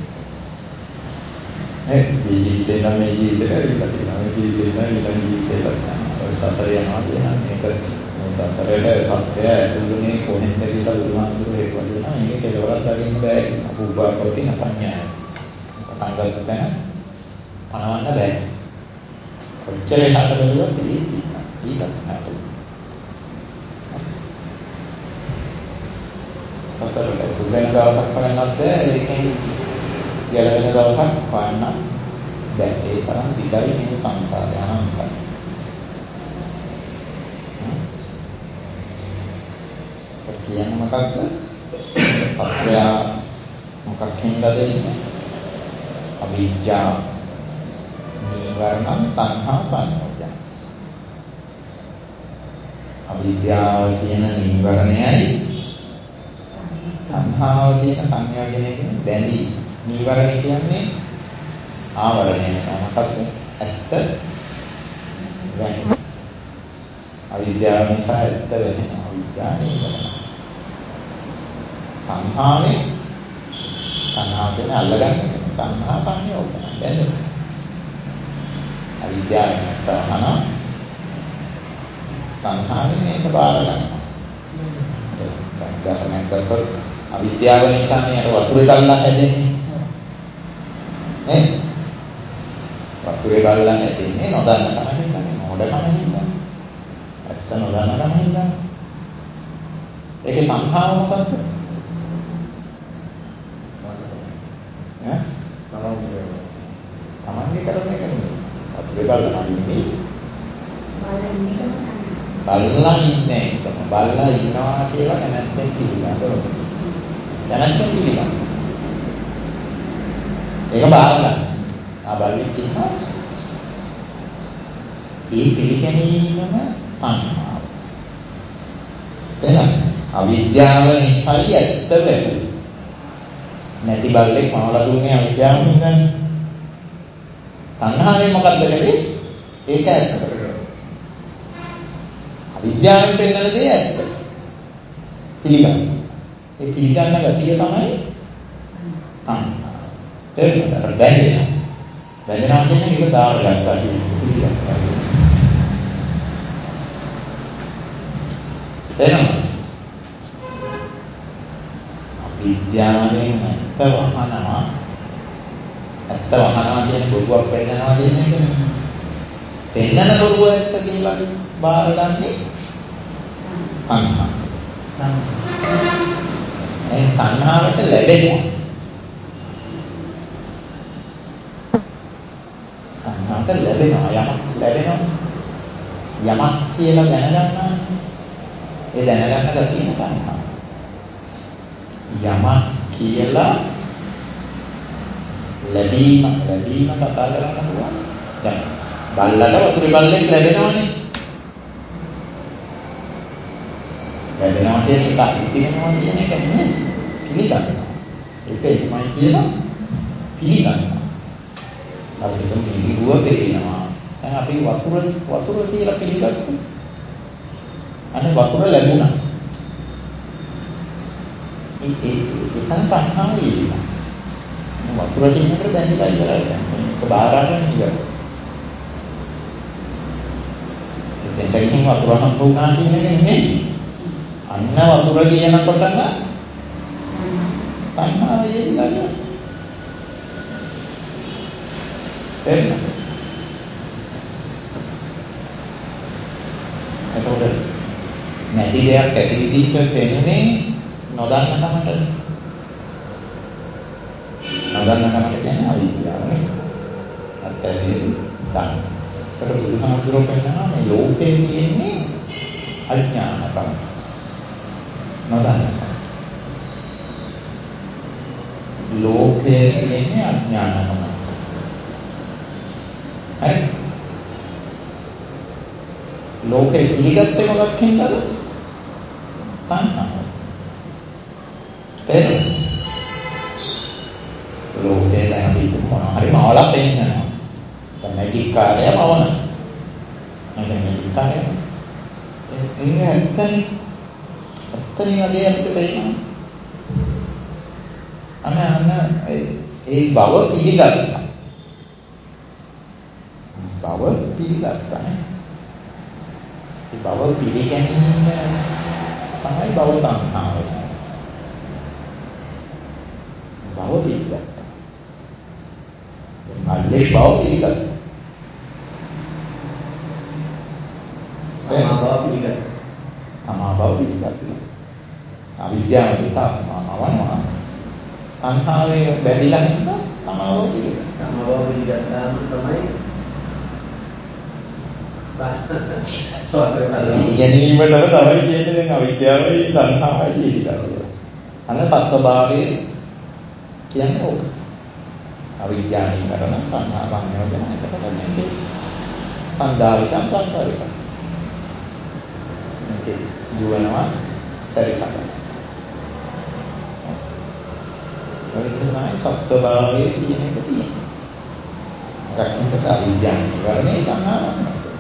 නේ? මේ ජීවිතේ නම් මේ ජීවිතේ ඇවිල්ලා තියෙනවා. මේ ජීවිතේ නම් ඊළඟ ජීවිතේ ලක්ෂණ. සසර යනවා කියනවා. මේක මේ සසරේට සත්‍යය ඇතුළුනේ කොහෙන්ද කියලා බුදුහාමුදුරුවෝ හේතුව දෙනවා. මේක කෙලවරක් දකින්න බෑ. අපූපාවකෝටි නපඤ්ඤාය. පටන් ගන්න තැන පණවන්න බෑ. කොච්චර එහාට බැලුවත් ඒකයි. ඊට නැහැ. සසරට තුලෙන් දවසක් හොයන්නත් බෑ. ඒකෙන් ගැලවෙන දවසක් හොයන්න බෑ. ඒ තරම් දිගයි මේ සංසාරය අනන්තයි. කියන්නේ මොකක්ද? සත්‍යය මොකක් හින්දාද එන්නේ? අවිද්‍යාව, නීවරණ, නීවරණං තණ්හා සංයෝජන. අවිද්‍යාව කියන නීවරණයයි තණ්හාව කියන සංයෝජනය කියන්නේ බැඳී. නීවරණ කියන්නේ ආවරණය. මොකක්ද? ඇත්ත වෙන්නේ. අවිද්‍යාව නිසා ඇත්ත වෙන්නේ. අවිද්‍යාව නීවරණ. තණ්හාවේ තණ්හාව කියන්නේ අල්ලගන්න. තණ්හා සංයෝජන බැඳෙන. අවිද්‍යාව නැත්නම් තණ්හාවෙන් මේක බාර ගන්නවා. දැන් ගන්නකොට අවිද්‍යාව නිසා මේ අර වතුරේ ගල්ලා හැදෙන්නේ. නේ? වතුරේ ගල්ලා හැදෙන්නේ නොදන්න කම හින්දානේ. මොඩකම හින්දා. ඇත්ත නොදන්න කම හින්දා. ඒකේ තණ්හාව මොකක්ද? ඈ? තමන්ගේ කරන එක නෙමෙයි. වතුරේ ගල්ලා නෙමෙයි. බල්ලා ඉන්නේ එකම බල්ලා ඉන්නවා කියලා කැමැත්තෙන් පිළිගන්නවා. කැමැත්තෙන් පිළිගන්නවා. ඒක බාර ගන්න. ආ බල්ලෙක් ඉන්නවා. ඒ පිළිගැනීමම තණ්හාව. එහෙනම් අවිද්‍යාව නිසායි ඇත්ත වෙන්නේ. නැති බල්ලෙක් මවලා දුන්නේ අවිද්‍යාවෙන් හින්දානේ. තණ්හාවෙන් මොකද්ද කරේ? ඒක ඇත්ත කරගන්න. අවිද්‍යාවෙන් පෙන්නන දේ ඇත්ත. පිළිගන්න. ඒ පිළිගන්න ගතිය තමයි තණ්හාව. ඒක නතර බැඳෙනවා. බැඳෙනවා කියන්නේ ඒක දාවගත්තා කියන පිළිගන්නවා. එහෙනම් අවිද්‍යාවෙන් ඇත්ත වහනවා. ඇත්ත වහනවා කියන්නේ බොරුවක් පෙන්නනවා කියන එක නෙමෙයි. පෙන්නන බොරුව ඇත්ත කියලා බාරගන්නේ තණ්හා. ඒ තණ්හාවට ලැබෙනවා. තණ්හාවට ලැබෙනවා යමක් ලැබෙනවා. යමක් කියලා දැනගන්නවා. ඒ දැනගන්න ගතිය තණ්හා. යමක් කියලා ලැබීම ලැබීම කතා කරන්න පුළුවන්. දැන් බල්ලට වතුරේ බල්ලෙක් ලැබෙනවනේ. ලැබෙනවා කියන එක ඉතිරෙනවා කියන එක නෙමෙයි. පිළිගන්නවා. ඒක එයිමයි කියලා පිළිගන්නවා. අපිට පිළිගුව පේනවා. දැන් අපි වතුර වතුර කියලා පිළිගත්තු. අනේ වතුර ලැබුණා. ඒ ඒ එතන තණ්හාව ඉන්නවා. වතුර ටිකකට බැඳිලා ඉවරයි. මේක බාර ගන්න ඉවරයි. දෙතකින් වතුර හම්බුණා කියන එක නෙමෙයි. අන්න වතුර කියනකොටම තණ්හාව එයිලා යනවා. එහෙනම් එතකොට නැති දෙයක් ඇති විදිහට පෙනෙන්නේ නොදන්න කමට. නොදන්න කමට කියන්නේ අවිද්‍යාව නේ. අත්‍යවශ්‍ය තණ්හා. ඒකට බුදුහාමුදුරුවෝ කියනවා මේ ලෝකේ තියෙන්නේ අඥානකම. නොදන්නකම. ලෝකයේ තියෙන්නේ අඥානකම. හරි. ලෝකේ පිළිගත්තේ මොකක් හින්දාද? තණ්හාව. එහෙනම් ලෝකේ දැන් අපි මොනවා හරි මාවලක් පෙන්නනවා. දැන් මැජික් කාර්යය මවන. මම මැජික් කාර්යය. ඒ ඇත්තනේ. ඇත්තනේ වගේ අපිට පේනවා. අන්න අන්න ඒ බව පිළිගත්තා. බව පිළිගත්තා නේ. ඒ බව පිළිගැනීම තමයි බව තණ්හාව. බව පිළිගත්තා. මල්ලේ බව පිළිගත්තා. තමා බව පිළිගත්තා. තමා බව පිළිගත්තා. අවිද්‍යාව නිසා මවනවා. තණ්හාවේ බැඳිලා හින්දා තමා බව පිළිගත්තා. තමා බව පිළිගත්තාම තමයි ගැනීමටම තමයි කියන්නේ දැන් අවිද්‍යාවයි තණ්හාවයි කියලා. අන්න සත්ත්වභාවය කියන්නේ ඕක. අවිද්‍යාවෙන් කරන තණ්හා සංයෝජන එතකොට මේකේ සංදාවිකං සංසාරිකං මේකේ දුවනවා සැරිසරන ඔය තමයි සත්වභාවයේ කියන එක තියෙන්නේ. රැකෙන්නට අවිද්‍යාවෙන් කරන්නේ තණ්හාවක් නෙවෙයි.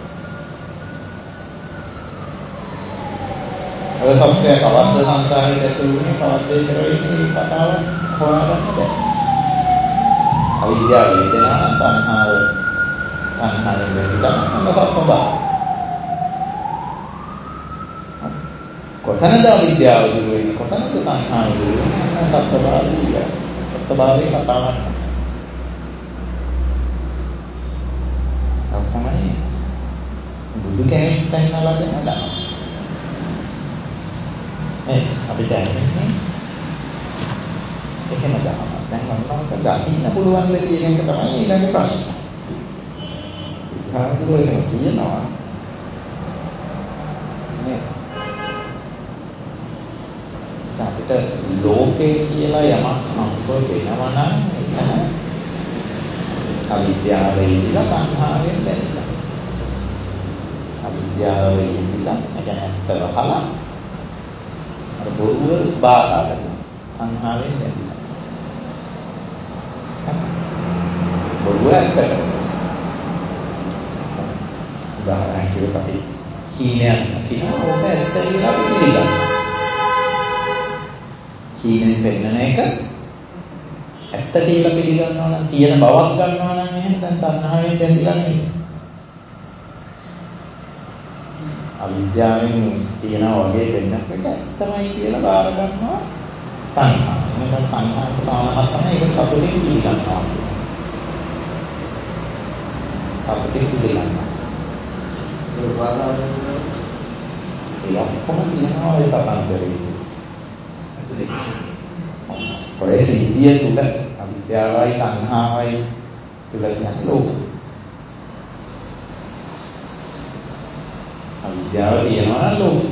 ඔය සත්‍යය කවද්ද සංසාරයට ඇතුළු වෙන්නේ කවද්ද ඉතර වෙන්නේ මේ කතාව හොයාගන්න බෑ. අවිද්‍යාව වේදනා නම් තණ්හාව තණ්හාවෙන් වෙලා සත්වභාවය. කොතනද අවිද්‍යාව දුර වෙන්නේ කොතනද තණ්හාව දුර වෙන්නේ සත්වභාවය ඉවරයි. සත්වභාවයේ කතාවක් නෑ. තමයි බුදු කෙනෙක් පෙන්වලා දෙන ධර්ම. මේ අපිට ඇහෙන්නේ එහෙම ධර්ම. දැන් මොනවාද දකින්න පුළුවන්ද කියන එක තමයි ඊළඟ ප්‍රශ්නේ. බුදුහාමුදුරුවෝ කියනවා මේ අපිට ලෝකේ කියලා යමක් හම්බ වෙනවා නම් එතන අවිද්‍යාවේ ඉඳලා තණ්හාවෙන් බැඳිලා. අවිද්‍යාවේ ඉඳලා නැගැත්ත වහලා අර බොරුව බාරගන්න තණ්හාවෙන් බැඳිලා. බොරුව ඇත්තට. උදාහරණයක් විදිහට අපි හීනයක් කියනවා ඕක ඇත්ත කියලා අපි පිළිගන්නවා. හීනෙන් පෙන්නන එක ඇත්ත කියලා පිළිගන්නවා නම් තියෙන බවක් ගන්නවා නම් එහෙනම් දැන් තණ්හාවෙන් බැඳිලා නෙවෙයි. අවිද්‍යාවෙන් තියෙනා වගේ වෙන්නත් එක ඇත්තමයි කියලා බාර ගන්නවා තණ්හාව. එහෙනම් තණ්හාව තාමත් තමයි ඒක සතුටින් පිළිගන්නවා. සතුටින් පිළිගන්නවා. ඒක බාධාවෙන් ඒ ඔක්කොම තියෙනවා ඒ කතාන්තරේ. ඔය සිද්ධිය තුල අවිද්‍යාවයි තණ්හාවයි තුල කියන්නේ ලෝකය. අවිද්‍යාව තියෙනවා නම් ලෝකය.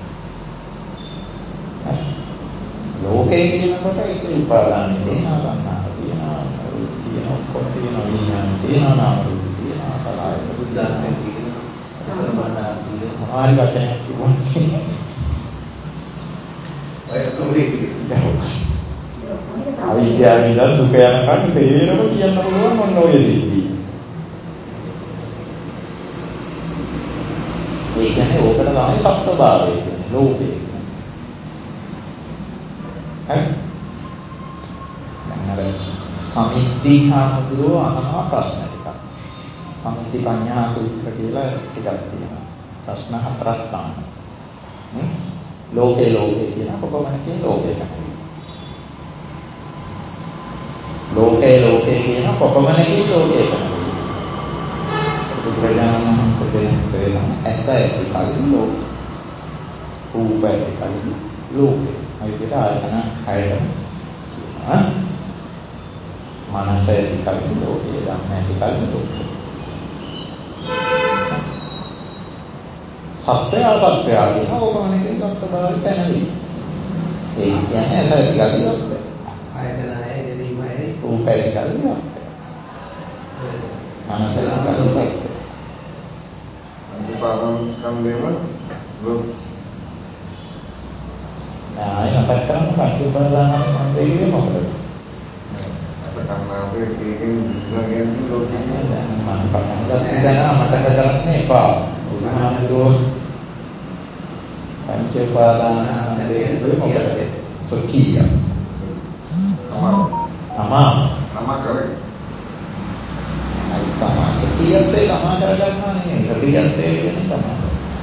ලෝකේ කියනකොට ඒක උපාදානෙ තියෙනවා තණ්හාව තියෙනවා රූප තියෙනවා ඔක්කොම තියෙනවා විඥාන තියෙනවා නාම රූප තියෙනවා සලආයත බුද්ධාත්මය තියෙනවා සම්මානා තියෙනවා ආරි වචනයක් කිව්වොත් ඔය කොහේ අවිද්‍යාවෙන් ඉඳන් දුක යනකම් තේරෙම කියන්න පුළුවන් මොන ඔය දෙන්නේ. ඒ කියන්නේ ඕකට තමයි සත්‍යභාවය කියන්නේ ලෝකේ. හරි. දැන් අර සමිද්ධි හාමුදුරුවෝ අහනවා ප්‍රශ්න ටිකක්. සමිද්ධි පඤ්ඤා සූත්‍ර කියලා ටිකක් තියෙනවා. ප්‍රශ්න හතරක් තමයි. ලෝකේ ලෝකේ කියන කොපමණකින් ලෝකේ තමයි. ලෝකේ ලෝකේ කියන කොපමණකින් ලෝකේ තමයි. බුදුරජාණන් වහන්සේ දෙන ඇස ඇති කල්හි ලෝකේ. රූප ඇති කල්හි ලෝකේ. අයිතිට ආයතන හයටම කියනවා. මනස ඇති කල්හි ලෝකේ. ධම්ම ඇති කල්හි ලෝකේ. සත්‍ය අසත්‍ය කියන කොපමණකින් සත්‍යභාවය පැනවි. ඒ කියන්නේ ඇස ඇති කල්හි සත්‍ය. ආයතනයයි දෙලීමයි රූප ඇති කල්හි සත්‍ය. මනස ඇති කල්හි සත්‍ය. අනිපාදං ස්කන්ධේම ලෝක ආය මතක් කරන්න පංච උපාදානස්කන්ධය කියන්නේ මොකද? අසකන්නාසේ ඒකෙන් විද්‍යාවෙන් ලෝකෙ දැන් මම පටන් ගත්ත දැන මතක කරන්න එපා. බුදුහාමුදුරුවෝ පංච උපාදානස්කන්ධය කියන්නේ මොකද? සකිය. තමා තමා තමා කරේ. අයි තමා සකියත් ඒ තමා කරගන්නවා නෙමෙයි. සකියත් ඒ කියන්නේ තමා.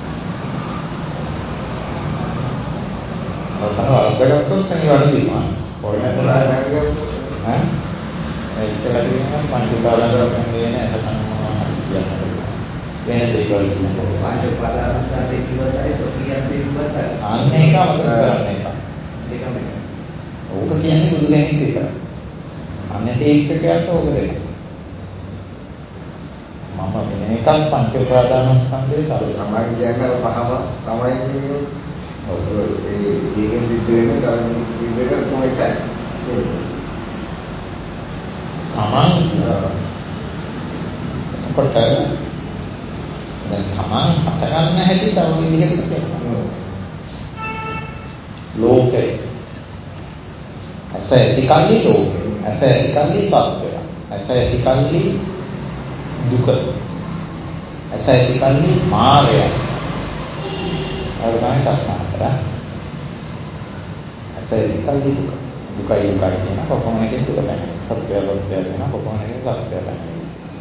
ඔතන අර්ථගතොත් මේ වර්ධිනවා. කොහොමදලා නැගියෝ ඈ ඒ ඉස්සරහ තියෙන පංච උපාදානස්කන්ධය නේද තමයි කියන්නේ. වෙන දෙයක්වල කියන්නේ පංච උපාදානස්කන්ධය කිව්වටයි සොකියන්තේ කිව්වටයි අන්න ඒක අමතක කරන්න එපා. ඒකම ඕක කියන්නේ බුදු කෙනෙක් විතරයි. අන්නේ තීක්ෂකයන්ට ඕක දෙන්න. මම වෙන එකක් පංච උපාදානස්කන්ධය තමයි. තමයි කියන්නේ පහම තමයි කියන්නේ. ඔව් ඒ ඒකෙන් සිද්ධ වෙන කාරණේ විදිහට කොහොමද? තමන් කොට දැන් තමන් හට ගන්න හැටි තව විදිහකට කියනවා. ලෝකය ඇස ඇති කල්ලි ලෝකය, ඇස ඇති කල්ලි සත්‍යය, ඇස ඇති කල්ලි දුක, ඇස ඇති කල්ලි මායය. අවදාන කතා ඇස ඇති කල්ලි දුක, දුකයි දුකයි කියන කොපමණකින් දුක නැහැ, සත්‍යය සත්‍යය කියන කොපමණකින් සත්‍යය නැහැ.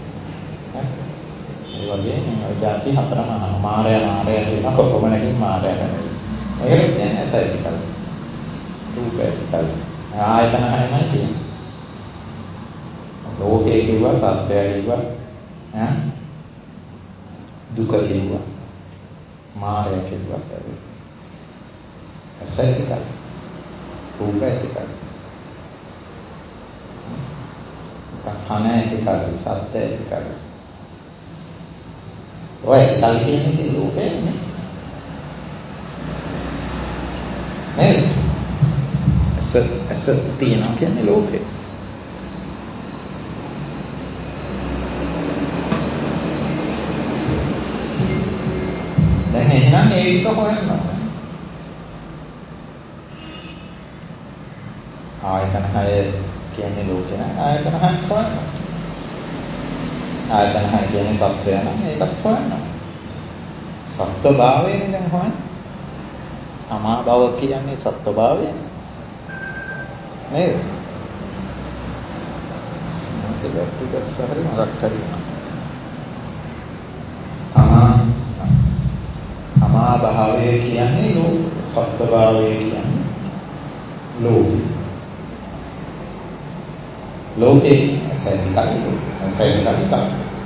ඒ වගේ මේ જાති හතරම මායය මායය කියන කොපමණකින් මායය නැහැ. ඒකට කියන්නේ ඇස ඇති කල්ලි, රූප ඇති කල්ලි, ආයතන හයමයි කියන්නේ. ලෝකේ කිව්වා, සත්‍යය කිව්වා, ඈ දුක කිව්වා, මායя කිව්වා. ඇස ඇති කල්ලි, රූප ඇති කල්ලි, කන ඇති කල්ලි, සත්‍ය ඇති කල්ලි. ඔය කල් කියන්නේ ලෝකේ නේ. නේද? ඇස ඇස තියනවා කියන්නේ ලෝකේ. දැන් එහෙනම් ඒක හොයන්න ඕනේ. ආයතන හය කියන්නේ ලෝකේ නම් ආයතන හය හොයන්න. ආයතන හය කියන්නේ සත්‍යය නම් ඒකත් හොයන්න. සත්වභාවයනේ දැන් හොයන්නේ. තමා බව කියන්නේ සත්වභාවය නේද? ඒක ටික සැරේ මතක් කරගන්න. තමා තමා භාවය කියන්නේ ලෝක, සත්වභාවය කියන්නේ ලෝක. ලෝකේ ඇසෙන්කයි ඇසෙන්කයි තමයි.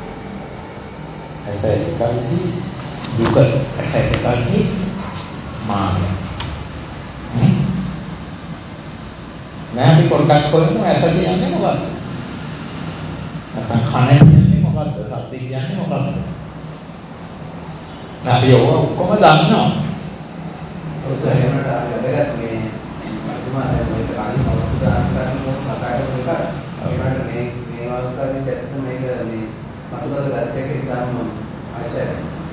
ඇසෙන්කයි දුක, ඇසෙන්කයි මාය. නෑ අපි පොඩ්ඩක් බලමු ඇස කියන්නේ මොකක්ද? නැත්නම් කන කියන්නේ මොකක්ද? සද්ද කියන්නේ මොකක්ද? අපි ඔය ඔක්කොම දන්නවා. ඔය සෑහෙනට වැදගත් මේ අතුමා දැන් ඔය කාලේ අවුරුදු ගානක් ගන්න කතා කරපු එක. ඒකට මේ මේ අවස්ථාවේදී ඇත්තට මේක මේ මතු කරලා ගත්ත එක ඉතාම අවශ්‍යයි.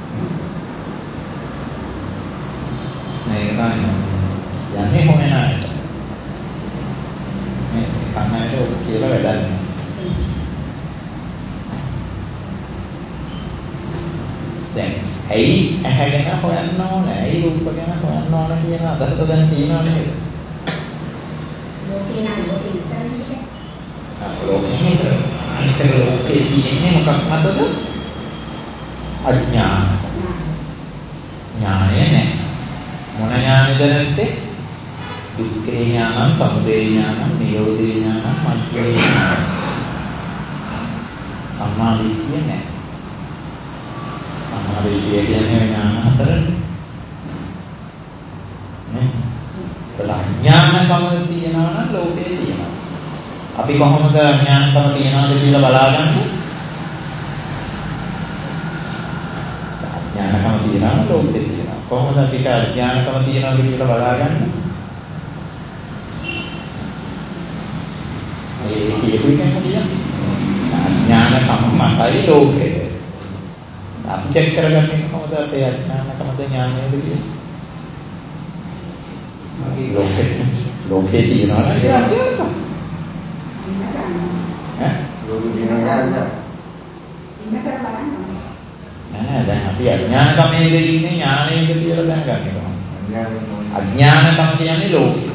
මේක තමයි යන්නේ හොයන අයට. මේ කන්නට ඔක කියලා වැඩක් නෑ. දැන් ඇයි ඇහැ ගැන හොයන්න ඕනේ? ඇයි රූප ගැන හොයන්න ඕනේ කියන අදහස දැන් තියෙනව නේද? ලෝකේ නම් ලෝකේ විතරනේ. ආ ලෝකේ අනිත් ලෝකේ තියෙන්නේ මොකක් මතද? අඥාන. ඥානය නැහැ. මොන ඥානෙද නැත්තේ? දුක්ඛේ ඥානං, සමුදය ඥානං, නිරෝධේ ඥානං, මග්ගේ ඥානං. සම්මා දිට්ඨිය නැහැ. සම්මා දිට්ඨිය කියන්නේ ඥාන හතරනේ. නේ? අඥානකම තියනවා නම් ලෝකේ තියෙනවා. අපි කොහොමද අඥානකම තියනවාද කියලා බලාගන්නේ? අඥානකම තියනවා නම් ලෝකේ තියෙනවා. කොහොමද අපිට අඥානකම තියනවාද කියලා බලාගන්නේ? ඒ කියපු එකම කියන්නේ. අඥානකම මතයි ලෝකේ. අපි චෙක් කරගන්නේ කොහොමද අපේ අඥානකමද ඥානයද කියලා? මගේ ලෝකේ ලෝකේ තියනවා නම් ඒක අඥානකම. ඈ? ලෝකේ තියෙනවා නේද? ඉන්නකර බලන්න. නෑ දැන් අපි අඥානකමේද ඉන්නේ ඥානයේද කියලා දැනගන්න ඕනේ. අඥානකම කියන්නේ ලෝකේ.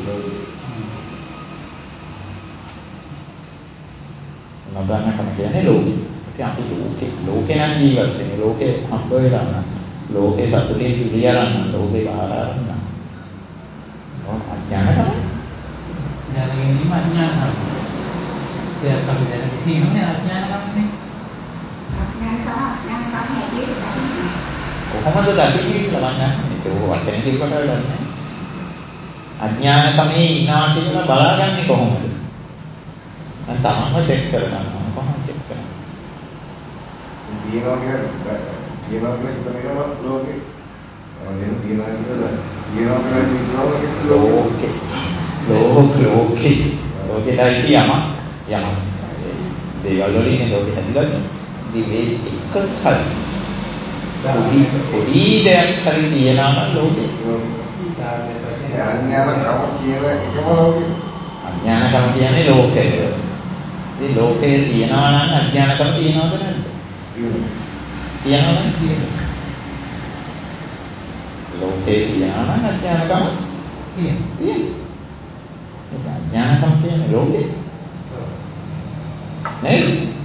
නොදන්නකම කියන්නේ ලෝකේ. ඉතින් අපි ලෝකේ ලෝකේ නම් ජීවත් වෙන්නේ. ලෝකේ හම්බ වෙලා නම් ලෝකේ සතුටින් පිළියරන්න ලෝකේ බාහිර ආරන්න. ඔව් අඥානකම. ඥානගෙනීම අඥානකම. ඒක අපි දැන කිසිනේ අඥානකමනේ. අඥානකම අඥානකම හැටියට දකින්න. කොහොමද දකින්නේ කියලා මම අහන්නේ. ඒක වචනේ කිව්වට වැඩක් නෑ. අඥානකමේ ඉන්නවා කියලා බලාගන්නේ කොහොමද? දැන් තමන්ම චෙක් කරගන්නවා. කොහොමද චෙක් කරන්නේ? තියෙනවා කියන්නේ තියෙනවා කියලා හිතන එකම ලෝකේ. එහෙනම් තියෙනවා කියලා තියෙනවා කියලා හිතනවා ලෝකේ. ලෝක ලෝකේ. ලෝකේ දැයි යම යම. දේවල් වලින් ලෝකෙ හැදිලා තියෙනවා. ඉතින් මේ එක හරි පොඩි පොඩි දෙයක් හරි තියනවා නම් ලෝකෙ අඥානකම කියන එකම ලෝකෙ. අඥානකම කියන්නේ ලෝකය. ඉතින් ලෝකයේ තියනවා නම් අඥානකම තියනවද නැද්ද? තියනවා නම් තියෙනවා. ලෝකයේ තියනවා නම් අඥානකම තියෙනවා. අඥානකම කියන්නේ ලෝකෙ. නේද?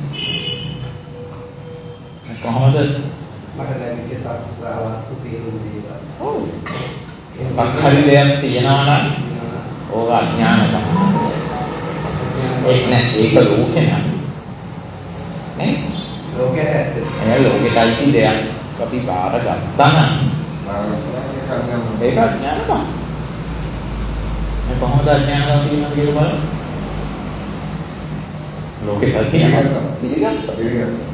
කොහොමද මට දැනෙන්නේ සත්‍ය වස්තු තේරුම් ගන්න. ඔව්. පක්ඛරි දෙයක් තියනවා නම් ඕක අඥානකම. ඒක නෑ ඒක ලෝකේ නෑ. නේ? ලෝකයට ඇත්ත. ඒ ලෝකෙට අයිති දෙයක් අපි බාර ගත්තා නම් ඒක අඥානකම. මේ කොහොමද අඥානකම කියනවා කියලා බලන්න. ලෝකෙට තියෙනවා පිළිගත්තා. පිළිගත්තා.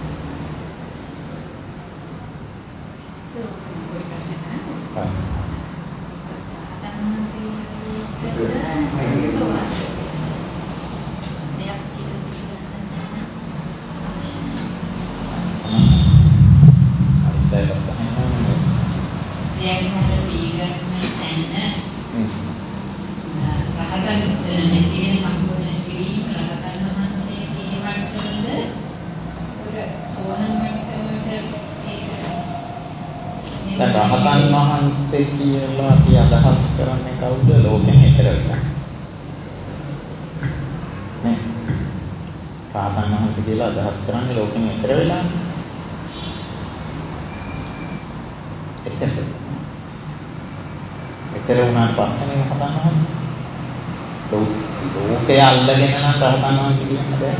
රහතන් වහන්සේ කියලා අපි අදහස් කරන්නේ කවුද? ලෝකෙන් ඈතර වෙලා. නේ? රහතන් වහන්සේ කියලා අදහස් කරන්නේ ලෝකෙන් ඈතර වෙලා. ඈතර. ඈතර වුණාට පස්සේ රහතන් වහන්සේ. ලෝකය අල්ලගෙන නම් රහතන් වහන්සේ කියන්න බෑ.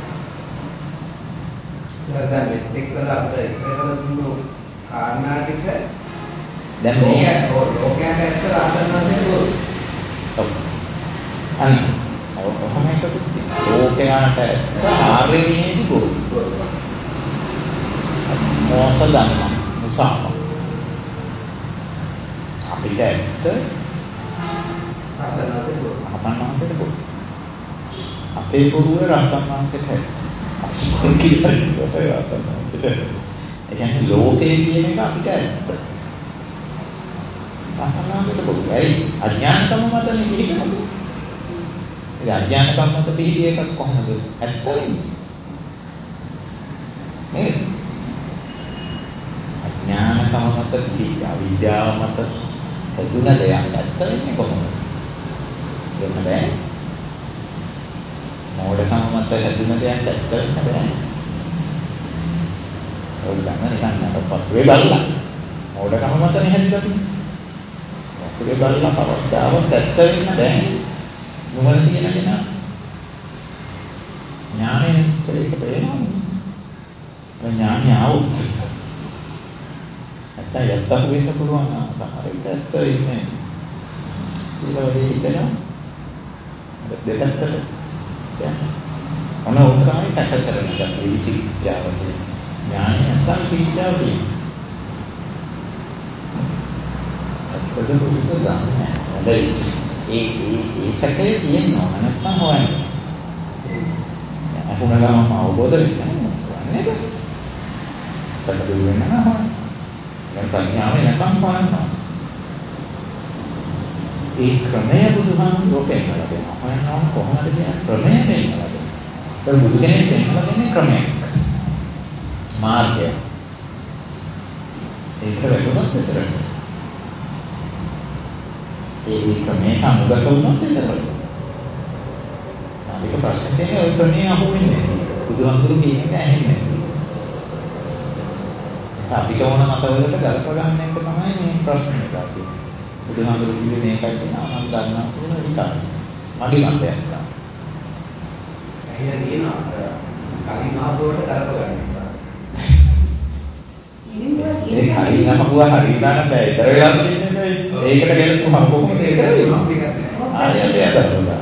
සරදා මෙතෙක් කළා අපිට ඉස්සරහට දුන්නු කාරණා ටික දැන් මේ ලෝකයට ඇත්ත රහතන්වහන්සේ දුරු. ඔව්. අන්න. ඔව් කොහොම එකද? ලෝකයට ඇත්ත ආර්ය විනයදී දුරු. මොස ධර්ම මුසාව. අපිට ඇත්ත රහතන්වහන්සේ දුරු. රහතන්වහන්සේට දුරු. අපේ ගුරුව රහතන්වහන්සේට ඇත්ත. අපි කියන්නේ රහතන්වහන්සේට. ඒ කියන්නේ ලෝකේ කියන එක අපිට ඇත්ත. රහතන්වහන්සේට දුරු. ඇයි? අඥානකම මතනේ පිළිගන්නේ. ඒ අඥානකම මත පිළිගිය එකක් කොහොමද ඇත්ත වෙන්නේ? නේද? අඥානකම මත පිළිගිය අවිද්‍යාව මත හදුන දෙයක් ඇත්ත වෙන්නේ කොහොමද? වෙන බෑ. මෝඩකම මත හැදුන දෙයක් ඇත්ත වෙන්න බෑ. ඔය ගන්න නිකන් නරපත්‍රේ බලලා. මෝඩකම මතනේ හැදිලා තියෙන්නේ. පත්‍රේ බලලා කවදාවත් ඇත්ත වෙන්න බෑ. නුවණ තියෙන කෙනා ඥානය ඒක පේනවා. ඥානය આવුත්. නැත්නම් යත්තහ වෙන්න පුළුවන් නම් සමහර විට ඇත්ත වෙන්නේ. ඊළ වැඩි හිතනවා. දෙපැත්තට යන්න. මොන උත්සාහයි සැක කරන එක විචිකිච්ඡාව කියන්නේ. ඥානය නැත්නම් විචිකිච්ඡාව කියන්නේ. අත්දැක දුක ගන්න. හැබැයි ඒ ඒ ඒ සැකේ තියෙනවා නැත්නම් හොයන්නේ. අහුන ගමම අවබෝධ වෙන්නේ නැහැ. සැක දුර වෙන්න නම් දැන් ප්‍රඥාවේ නැත්නම් හොයනවා. ඒ ක්‍රමය බුදුහාමුදුරුවෝ පෙන්නලා දෙනවා. හොයනවා කොහොමද කියන ක්‍රමය පෙන්නලා දෙනවා. ඒ බුදු කෙනෙක් පෙන්නලා දෙන්නේ ක්‍රමයක්. මාර්ගය. ඒක වැටුණොත් විතරයි. ඒ ක්‍රමයට අනුගත වුණොත් විතරයි. අපිට ප්‍රශ්න තියෙන්නේ ওই ක්‍රමයේ අහුවෙන්නේ නැහැ. බුදුහාමුදුරුවෝ කියන එක ඇහෙන්නේ නැහැ. අපිට ඕන මතවලට ගලප ගන්න එක තමයි මේ ප්‍රශ්නේ එක තියෙන්නේ. බුදුහාමුදුරුවෝ කිව්වේ මේකයි කියනවා මම දන්නවා කියලා විතරයි. මගේ මතයක් තමයි. ඇහිලා තියෙනවා කලින් මහබෝවට ගලප ගන්න නිසා. ඒ කලින් අහපුවා හරියටම බෑ. ඊතර වෙලා තියෙන්නේ ඒකට ගෙලපුවම කොහොමද ඒක වෙන්නේ? ආයෙත් යදවලා.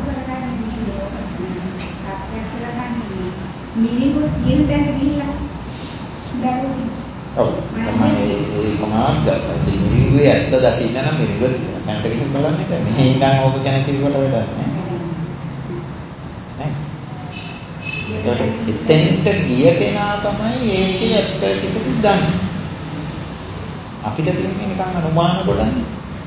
මිනිගු තියෙන තැන ගිහිල්ලා බැලුවා. ඔව් මම ඒ කොමාත් ගත්තා. ඉතින් මිනිගුවේ ඇත්ත දකින්න නම් මිනිගුව තියෙන තැනට ගිහින් බලන්න එක. මෙහි ඉඳන් ඕක ගැන කිව්වට වැඩක් නැහැ. නේ? එතෙන්ට ගිය කෙනා තමයි ඒකේ ඇත්ත ටික දන්නේ. අපිට තියෙන්නේ නිකන් අනුමාන ගොඩන්නේ.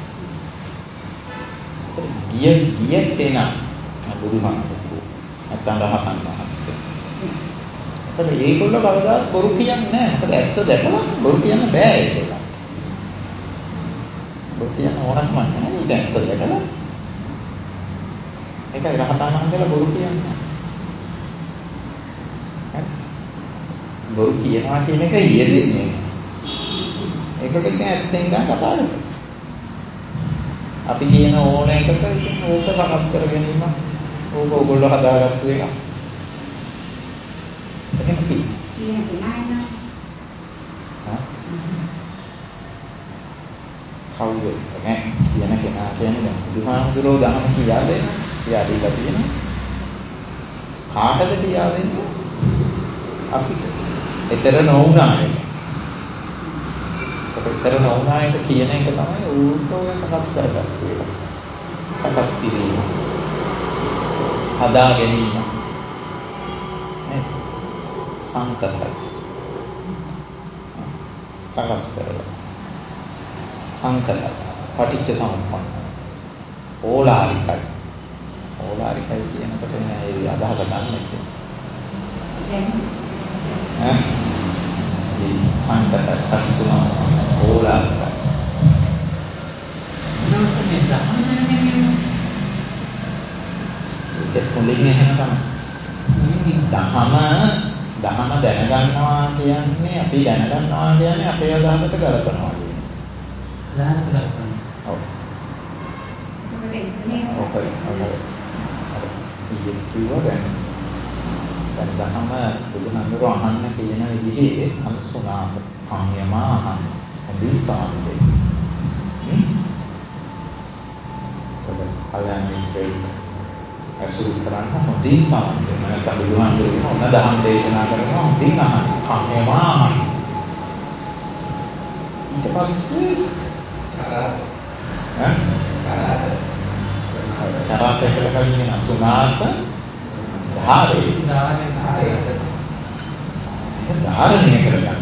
ගිය ගිය කෙනා බුදුහාමුදුරුවෝ නැත්නම් රහතන් වහන්සේ. ඒතර ඒගොල්ලෝ කවදාවත් බොරු කියන්නේ නැහැ. මොකද ඇත්ත දැකලා බොරු කියන්න බෑ ඒගොල්ලන්ට. බොරු කියන්න ඕනකම නැහැ. ඒක ඇත්ත දැකලා. ඒකයි රහතන් වහන්සේලා බොරු කියන්නේ. බොරු කියනවා කියන එක යෙදෙන්නේ. ඒකට ඉතින් ඇත්තෙන් ගන්න කතා කරනවා. අපි කියන ඕන එකට ඉතින් ඕක සකස් කර ගැනීම ඕක ඔයගොල්ලෝ හදාගත්තු එක. එහෙම කියන්නේ. හා? කවුද? නෑ කියන කෙනා කියන්නේ දැන් බුදුහාමුදුරෝ දහම කියා දෙන්න. කියා දීලා තියෙනවා. කාටද කියා දෙන්නේ? අපිට. ඊතර නොවුනාට. ඊතර නොවුනාට කියන එක තමයි ඌට ඔය සකස් කරගත්තු එක. සකස් කිරීම. හදා ගැනීම. නේද? සංකල්ප. සකස් කරලා. සංකල්ප. පටිච්ච සමුප්පන්න. ඕලාරිකයි. ඕලාරිකයි කියනකොට නෑ ඒ අදහස ගන්න කියන්නේ. ඈ සංකත පටිච්චසමුප්පාද ඕලාරිකයි. නෝතනේ දහමනේ ඒක මුලින් එහෙම තමයි. දහම දහම දැනගන්නවා කියන්නේ අපි දැනගන්නවා කියන්නේ අපේ අදහසට ගලපනවා කියන්නේ. අදහසට ගලපනවා. ඔව්. ඔක ඔක ඉතිරිව දැන් දැන් දහම බුදුහාමුදුරුවෝ අහන්න කියන විදිහේ අනුසුනාත කාම්‍යමා අහන්න හොඳින් සාන්දේ. හ්ම්. කල්‍යාණ මිත්‍රෙක් අසුරු කරන්න හොඳින් සාන්දේ. මම බුදුහාමුදුරුවෝ ඔන්න දහම් දේශනා කරනවා හොඳින් අහන්න කාම්‍යමා අහන්න. ඊට පස්සේ කරා ඈ කරා කරාට කලින් අනුසුනාත ධාරේ ධාරේ ධාරේ ධාරණය කරගන්න.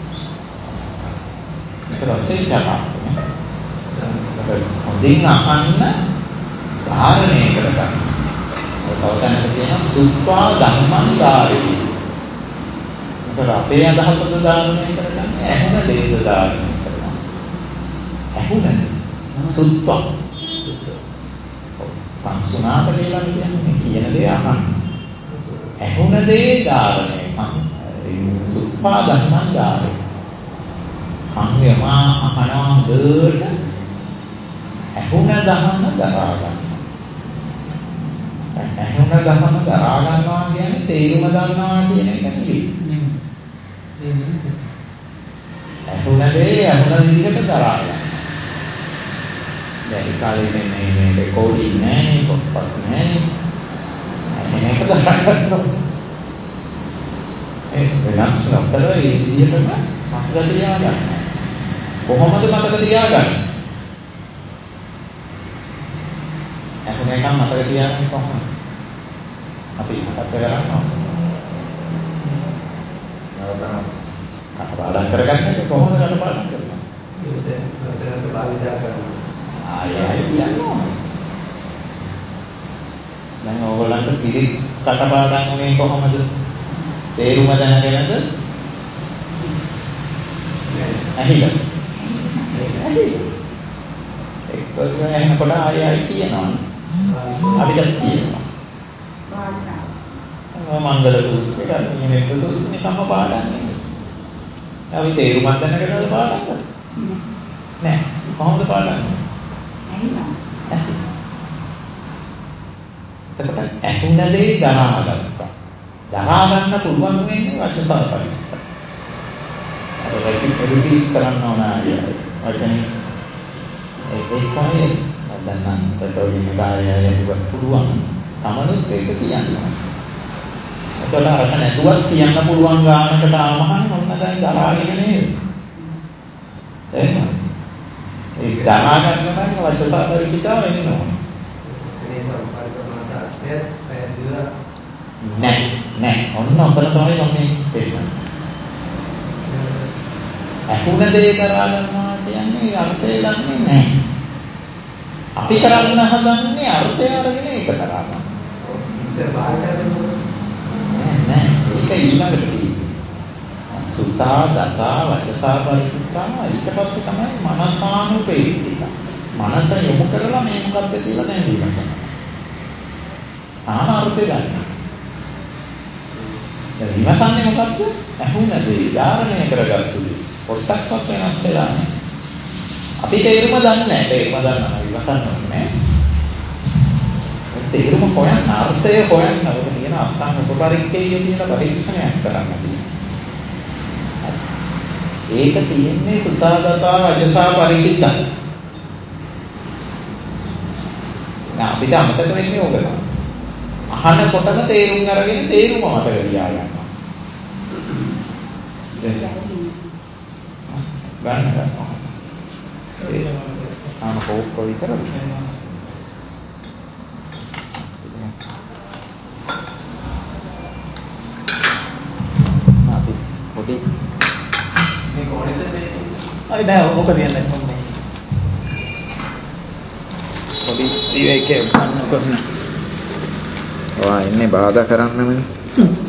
ඒක රසෙන් තමයි. හොඳින් අහන්න ධාරණය කරගන්න. තව තැනක කියනවා සුත්වා ධම්මං ධාරේ. ඒක අපේ අදහසද ධාරණය කරගන්නේ ඇහුන දේද ධාරණය කරගන්න. ඇහුන සුත්වා. පංසුනාත කියලා කියන්නේ කියන දේ අහන්න. ඇහුන දේ ධාරණය කම් සුත්වා ධම්මං ධාරේ. කම්යමා අහනවා හොඳට ඇහුන ධම්ම දරා ගන්න. ඇහුන ධම්ම දරා ගන්නවා කියන්නේ තේරුම දන්නවා කියන එක නෙවෙයි. ඇහුන දේ ඇහුන විදිහට දරා ගන්න. දැන් කාලේ මේ මේ රෙකෝඩින් නැහැ කොප්පත් නැහැ. මේක දරා ගන්නවා. ඒ වෙනස් නොකර ඒ විදිහටම මතක තියාගන්න. කොහොමද මතක තියාගන්නේ? අහුන එකක් මතක තියාගන්නේ කොහොමද? අපි මතක කරගන්නවා. නවතන කටපාඩම් කරගන්නේ කොහොමද කටපාඩම් කරන්නේ? ඒක භාවිතා කරනවා. ආයෙ ආයෙ කියනවා. දැන් ඕගොල්ලන්ට පිළිත් කටපාඩම් වුණේ කොහොමද? තේරුම දැනගෙනද? ඇහිලා. ඇහිලා. එක්කස් එහෙනකොට ආයෙ ආයෙ කියනවා. අපිට කියනවා. මංගල සූත්‍රය ගන්න මේක සූත්‍රය නිකම්ම පාඩම් නෙමෙයි. අපි තේරුමක් දැනගෙනද පාඩම් කරන්නේ? නෑ. කොහොමද පාඩම් කරන්නේ? ඇහිලා. එතකොට ඇහුන දේ දරාගත්තා. දරා ගන්න පුළුවන් වෙන්නේ වචසා පරිච්ඡේද. අර රිපීට් කරන්න ඕන ආයෙ. වචනේ ඒකයි දැන් නම් රෙකෝඩින් එකයි පුළුවන්. තමනුත් ඒක කියන්න. ඒතකොට අරක නැතුවත් කියන්න පුළුවන් ගානකට ආවහම ඔන්න දැන් දරාගෙන නේද? එහෙනම් ඒ දරා ගන්න නම් වචසා පරිච්ඡේද වෙන්න ඕන. ඒ සම්පර්ක සමාදාර්ථය පැහැදිලිව නෑ නෑ ඔන්න ඔතන තමයි මම කියන්නේ. අහුන දේ කරා ගන්නවා කියන්නේ අර්ථය දන්නේ නැහැ. අපි කරන්න හදන්නේ අර්ථය අරගෙන ඒක කරා ගන්න. ඒක බාහිරට නෑ නෑ ඒක ඊළඟට තියෙන්නේ. සුතා දතා වචසා පරිත්‍යා ඊට පස්සේ තමයි මනසානුපේක්ෂිත. මනස යොමු කරලා මේ මොකක්ද කියලා දැන් විමසනවා. ආන අර්ථය ගන්න. දැන් විමසන්නේ මොකක්ද? අහුන දේ ධාරණය කරගත්තු දේ. පොට්ටක්වත් වෙනස් වෙලා නැහැ. අපි තේරුම දන්නේ නැහැ. තේරුම දන්නවා විමසන්න ඕනේ. තේරුම හොයන්න අර්ථය හොයන්න ඕක තියෙන අත්තං උපපරික්කේය කියලා පරීක්ෂණයක් කරන්න තියෙනවා. ඒක තියෙන්නේ සුතාදතා වජසා පරිකිතා. නා අපිට අමතක වෙන්නේ ඕක තමයි. අහනකොටම තේරුම් අරගෙන තේරුම මතක තියාගන්නවා. ගන්න ගන්නවා. ඒ ආම කෝප්ප විතරද? අපි පොඩි මේ කොහෙද මේ අය නෑ ඕක තියන්නේ කොහොමද? පොඩි ඉවේකේ ගන්න කරන. ඔයා ඉන්නේ බාධා කරන්නමනේ.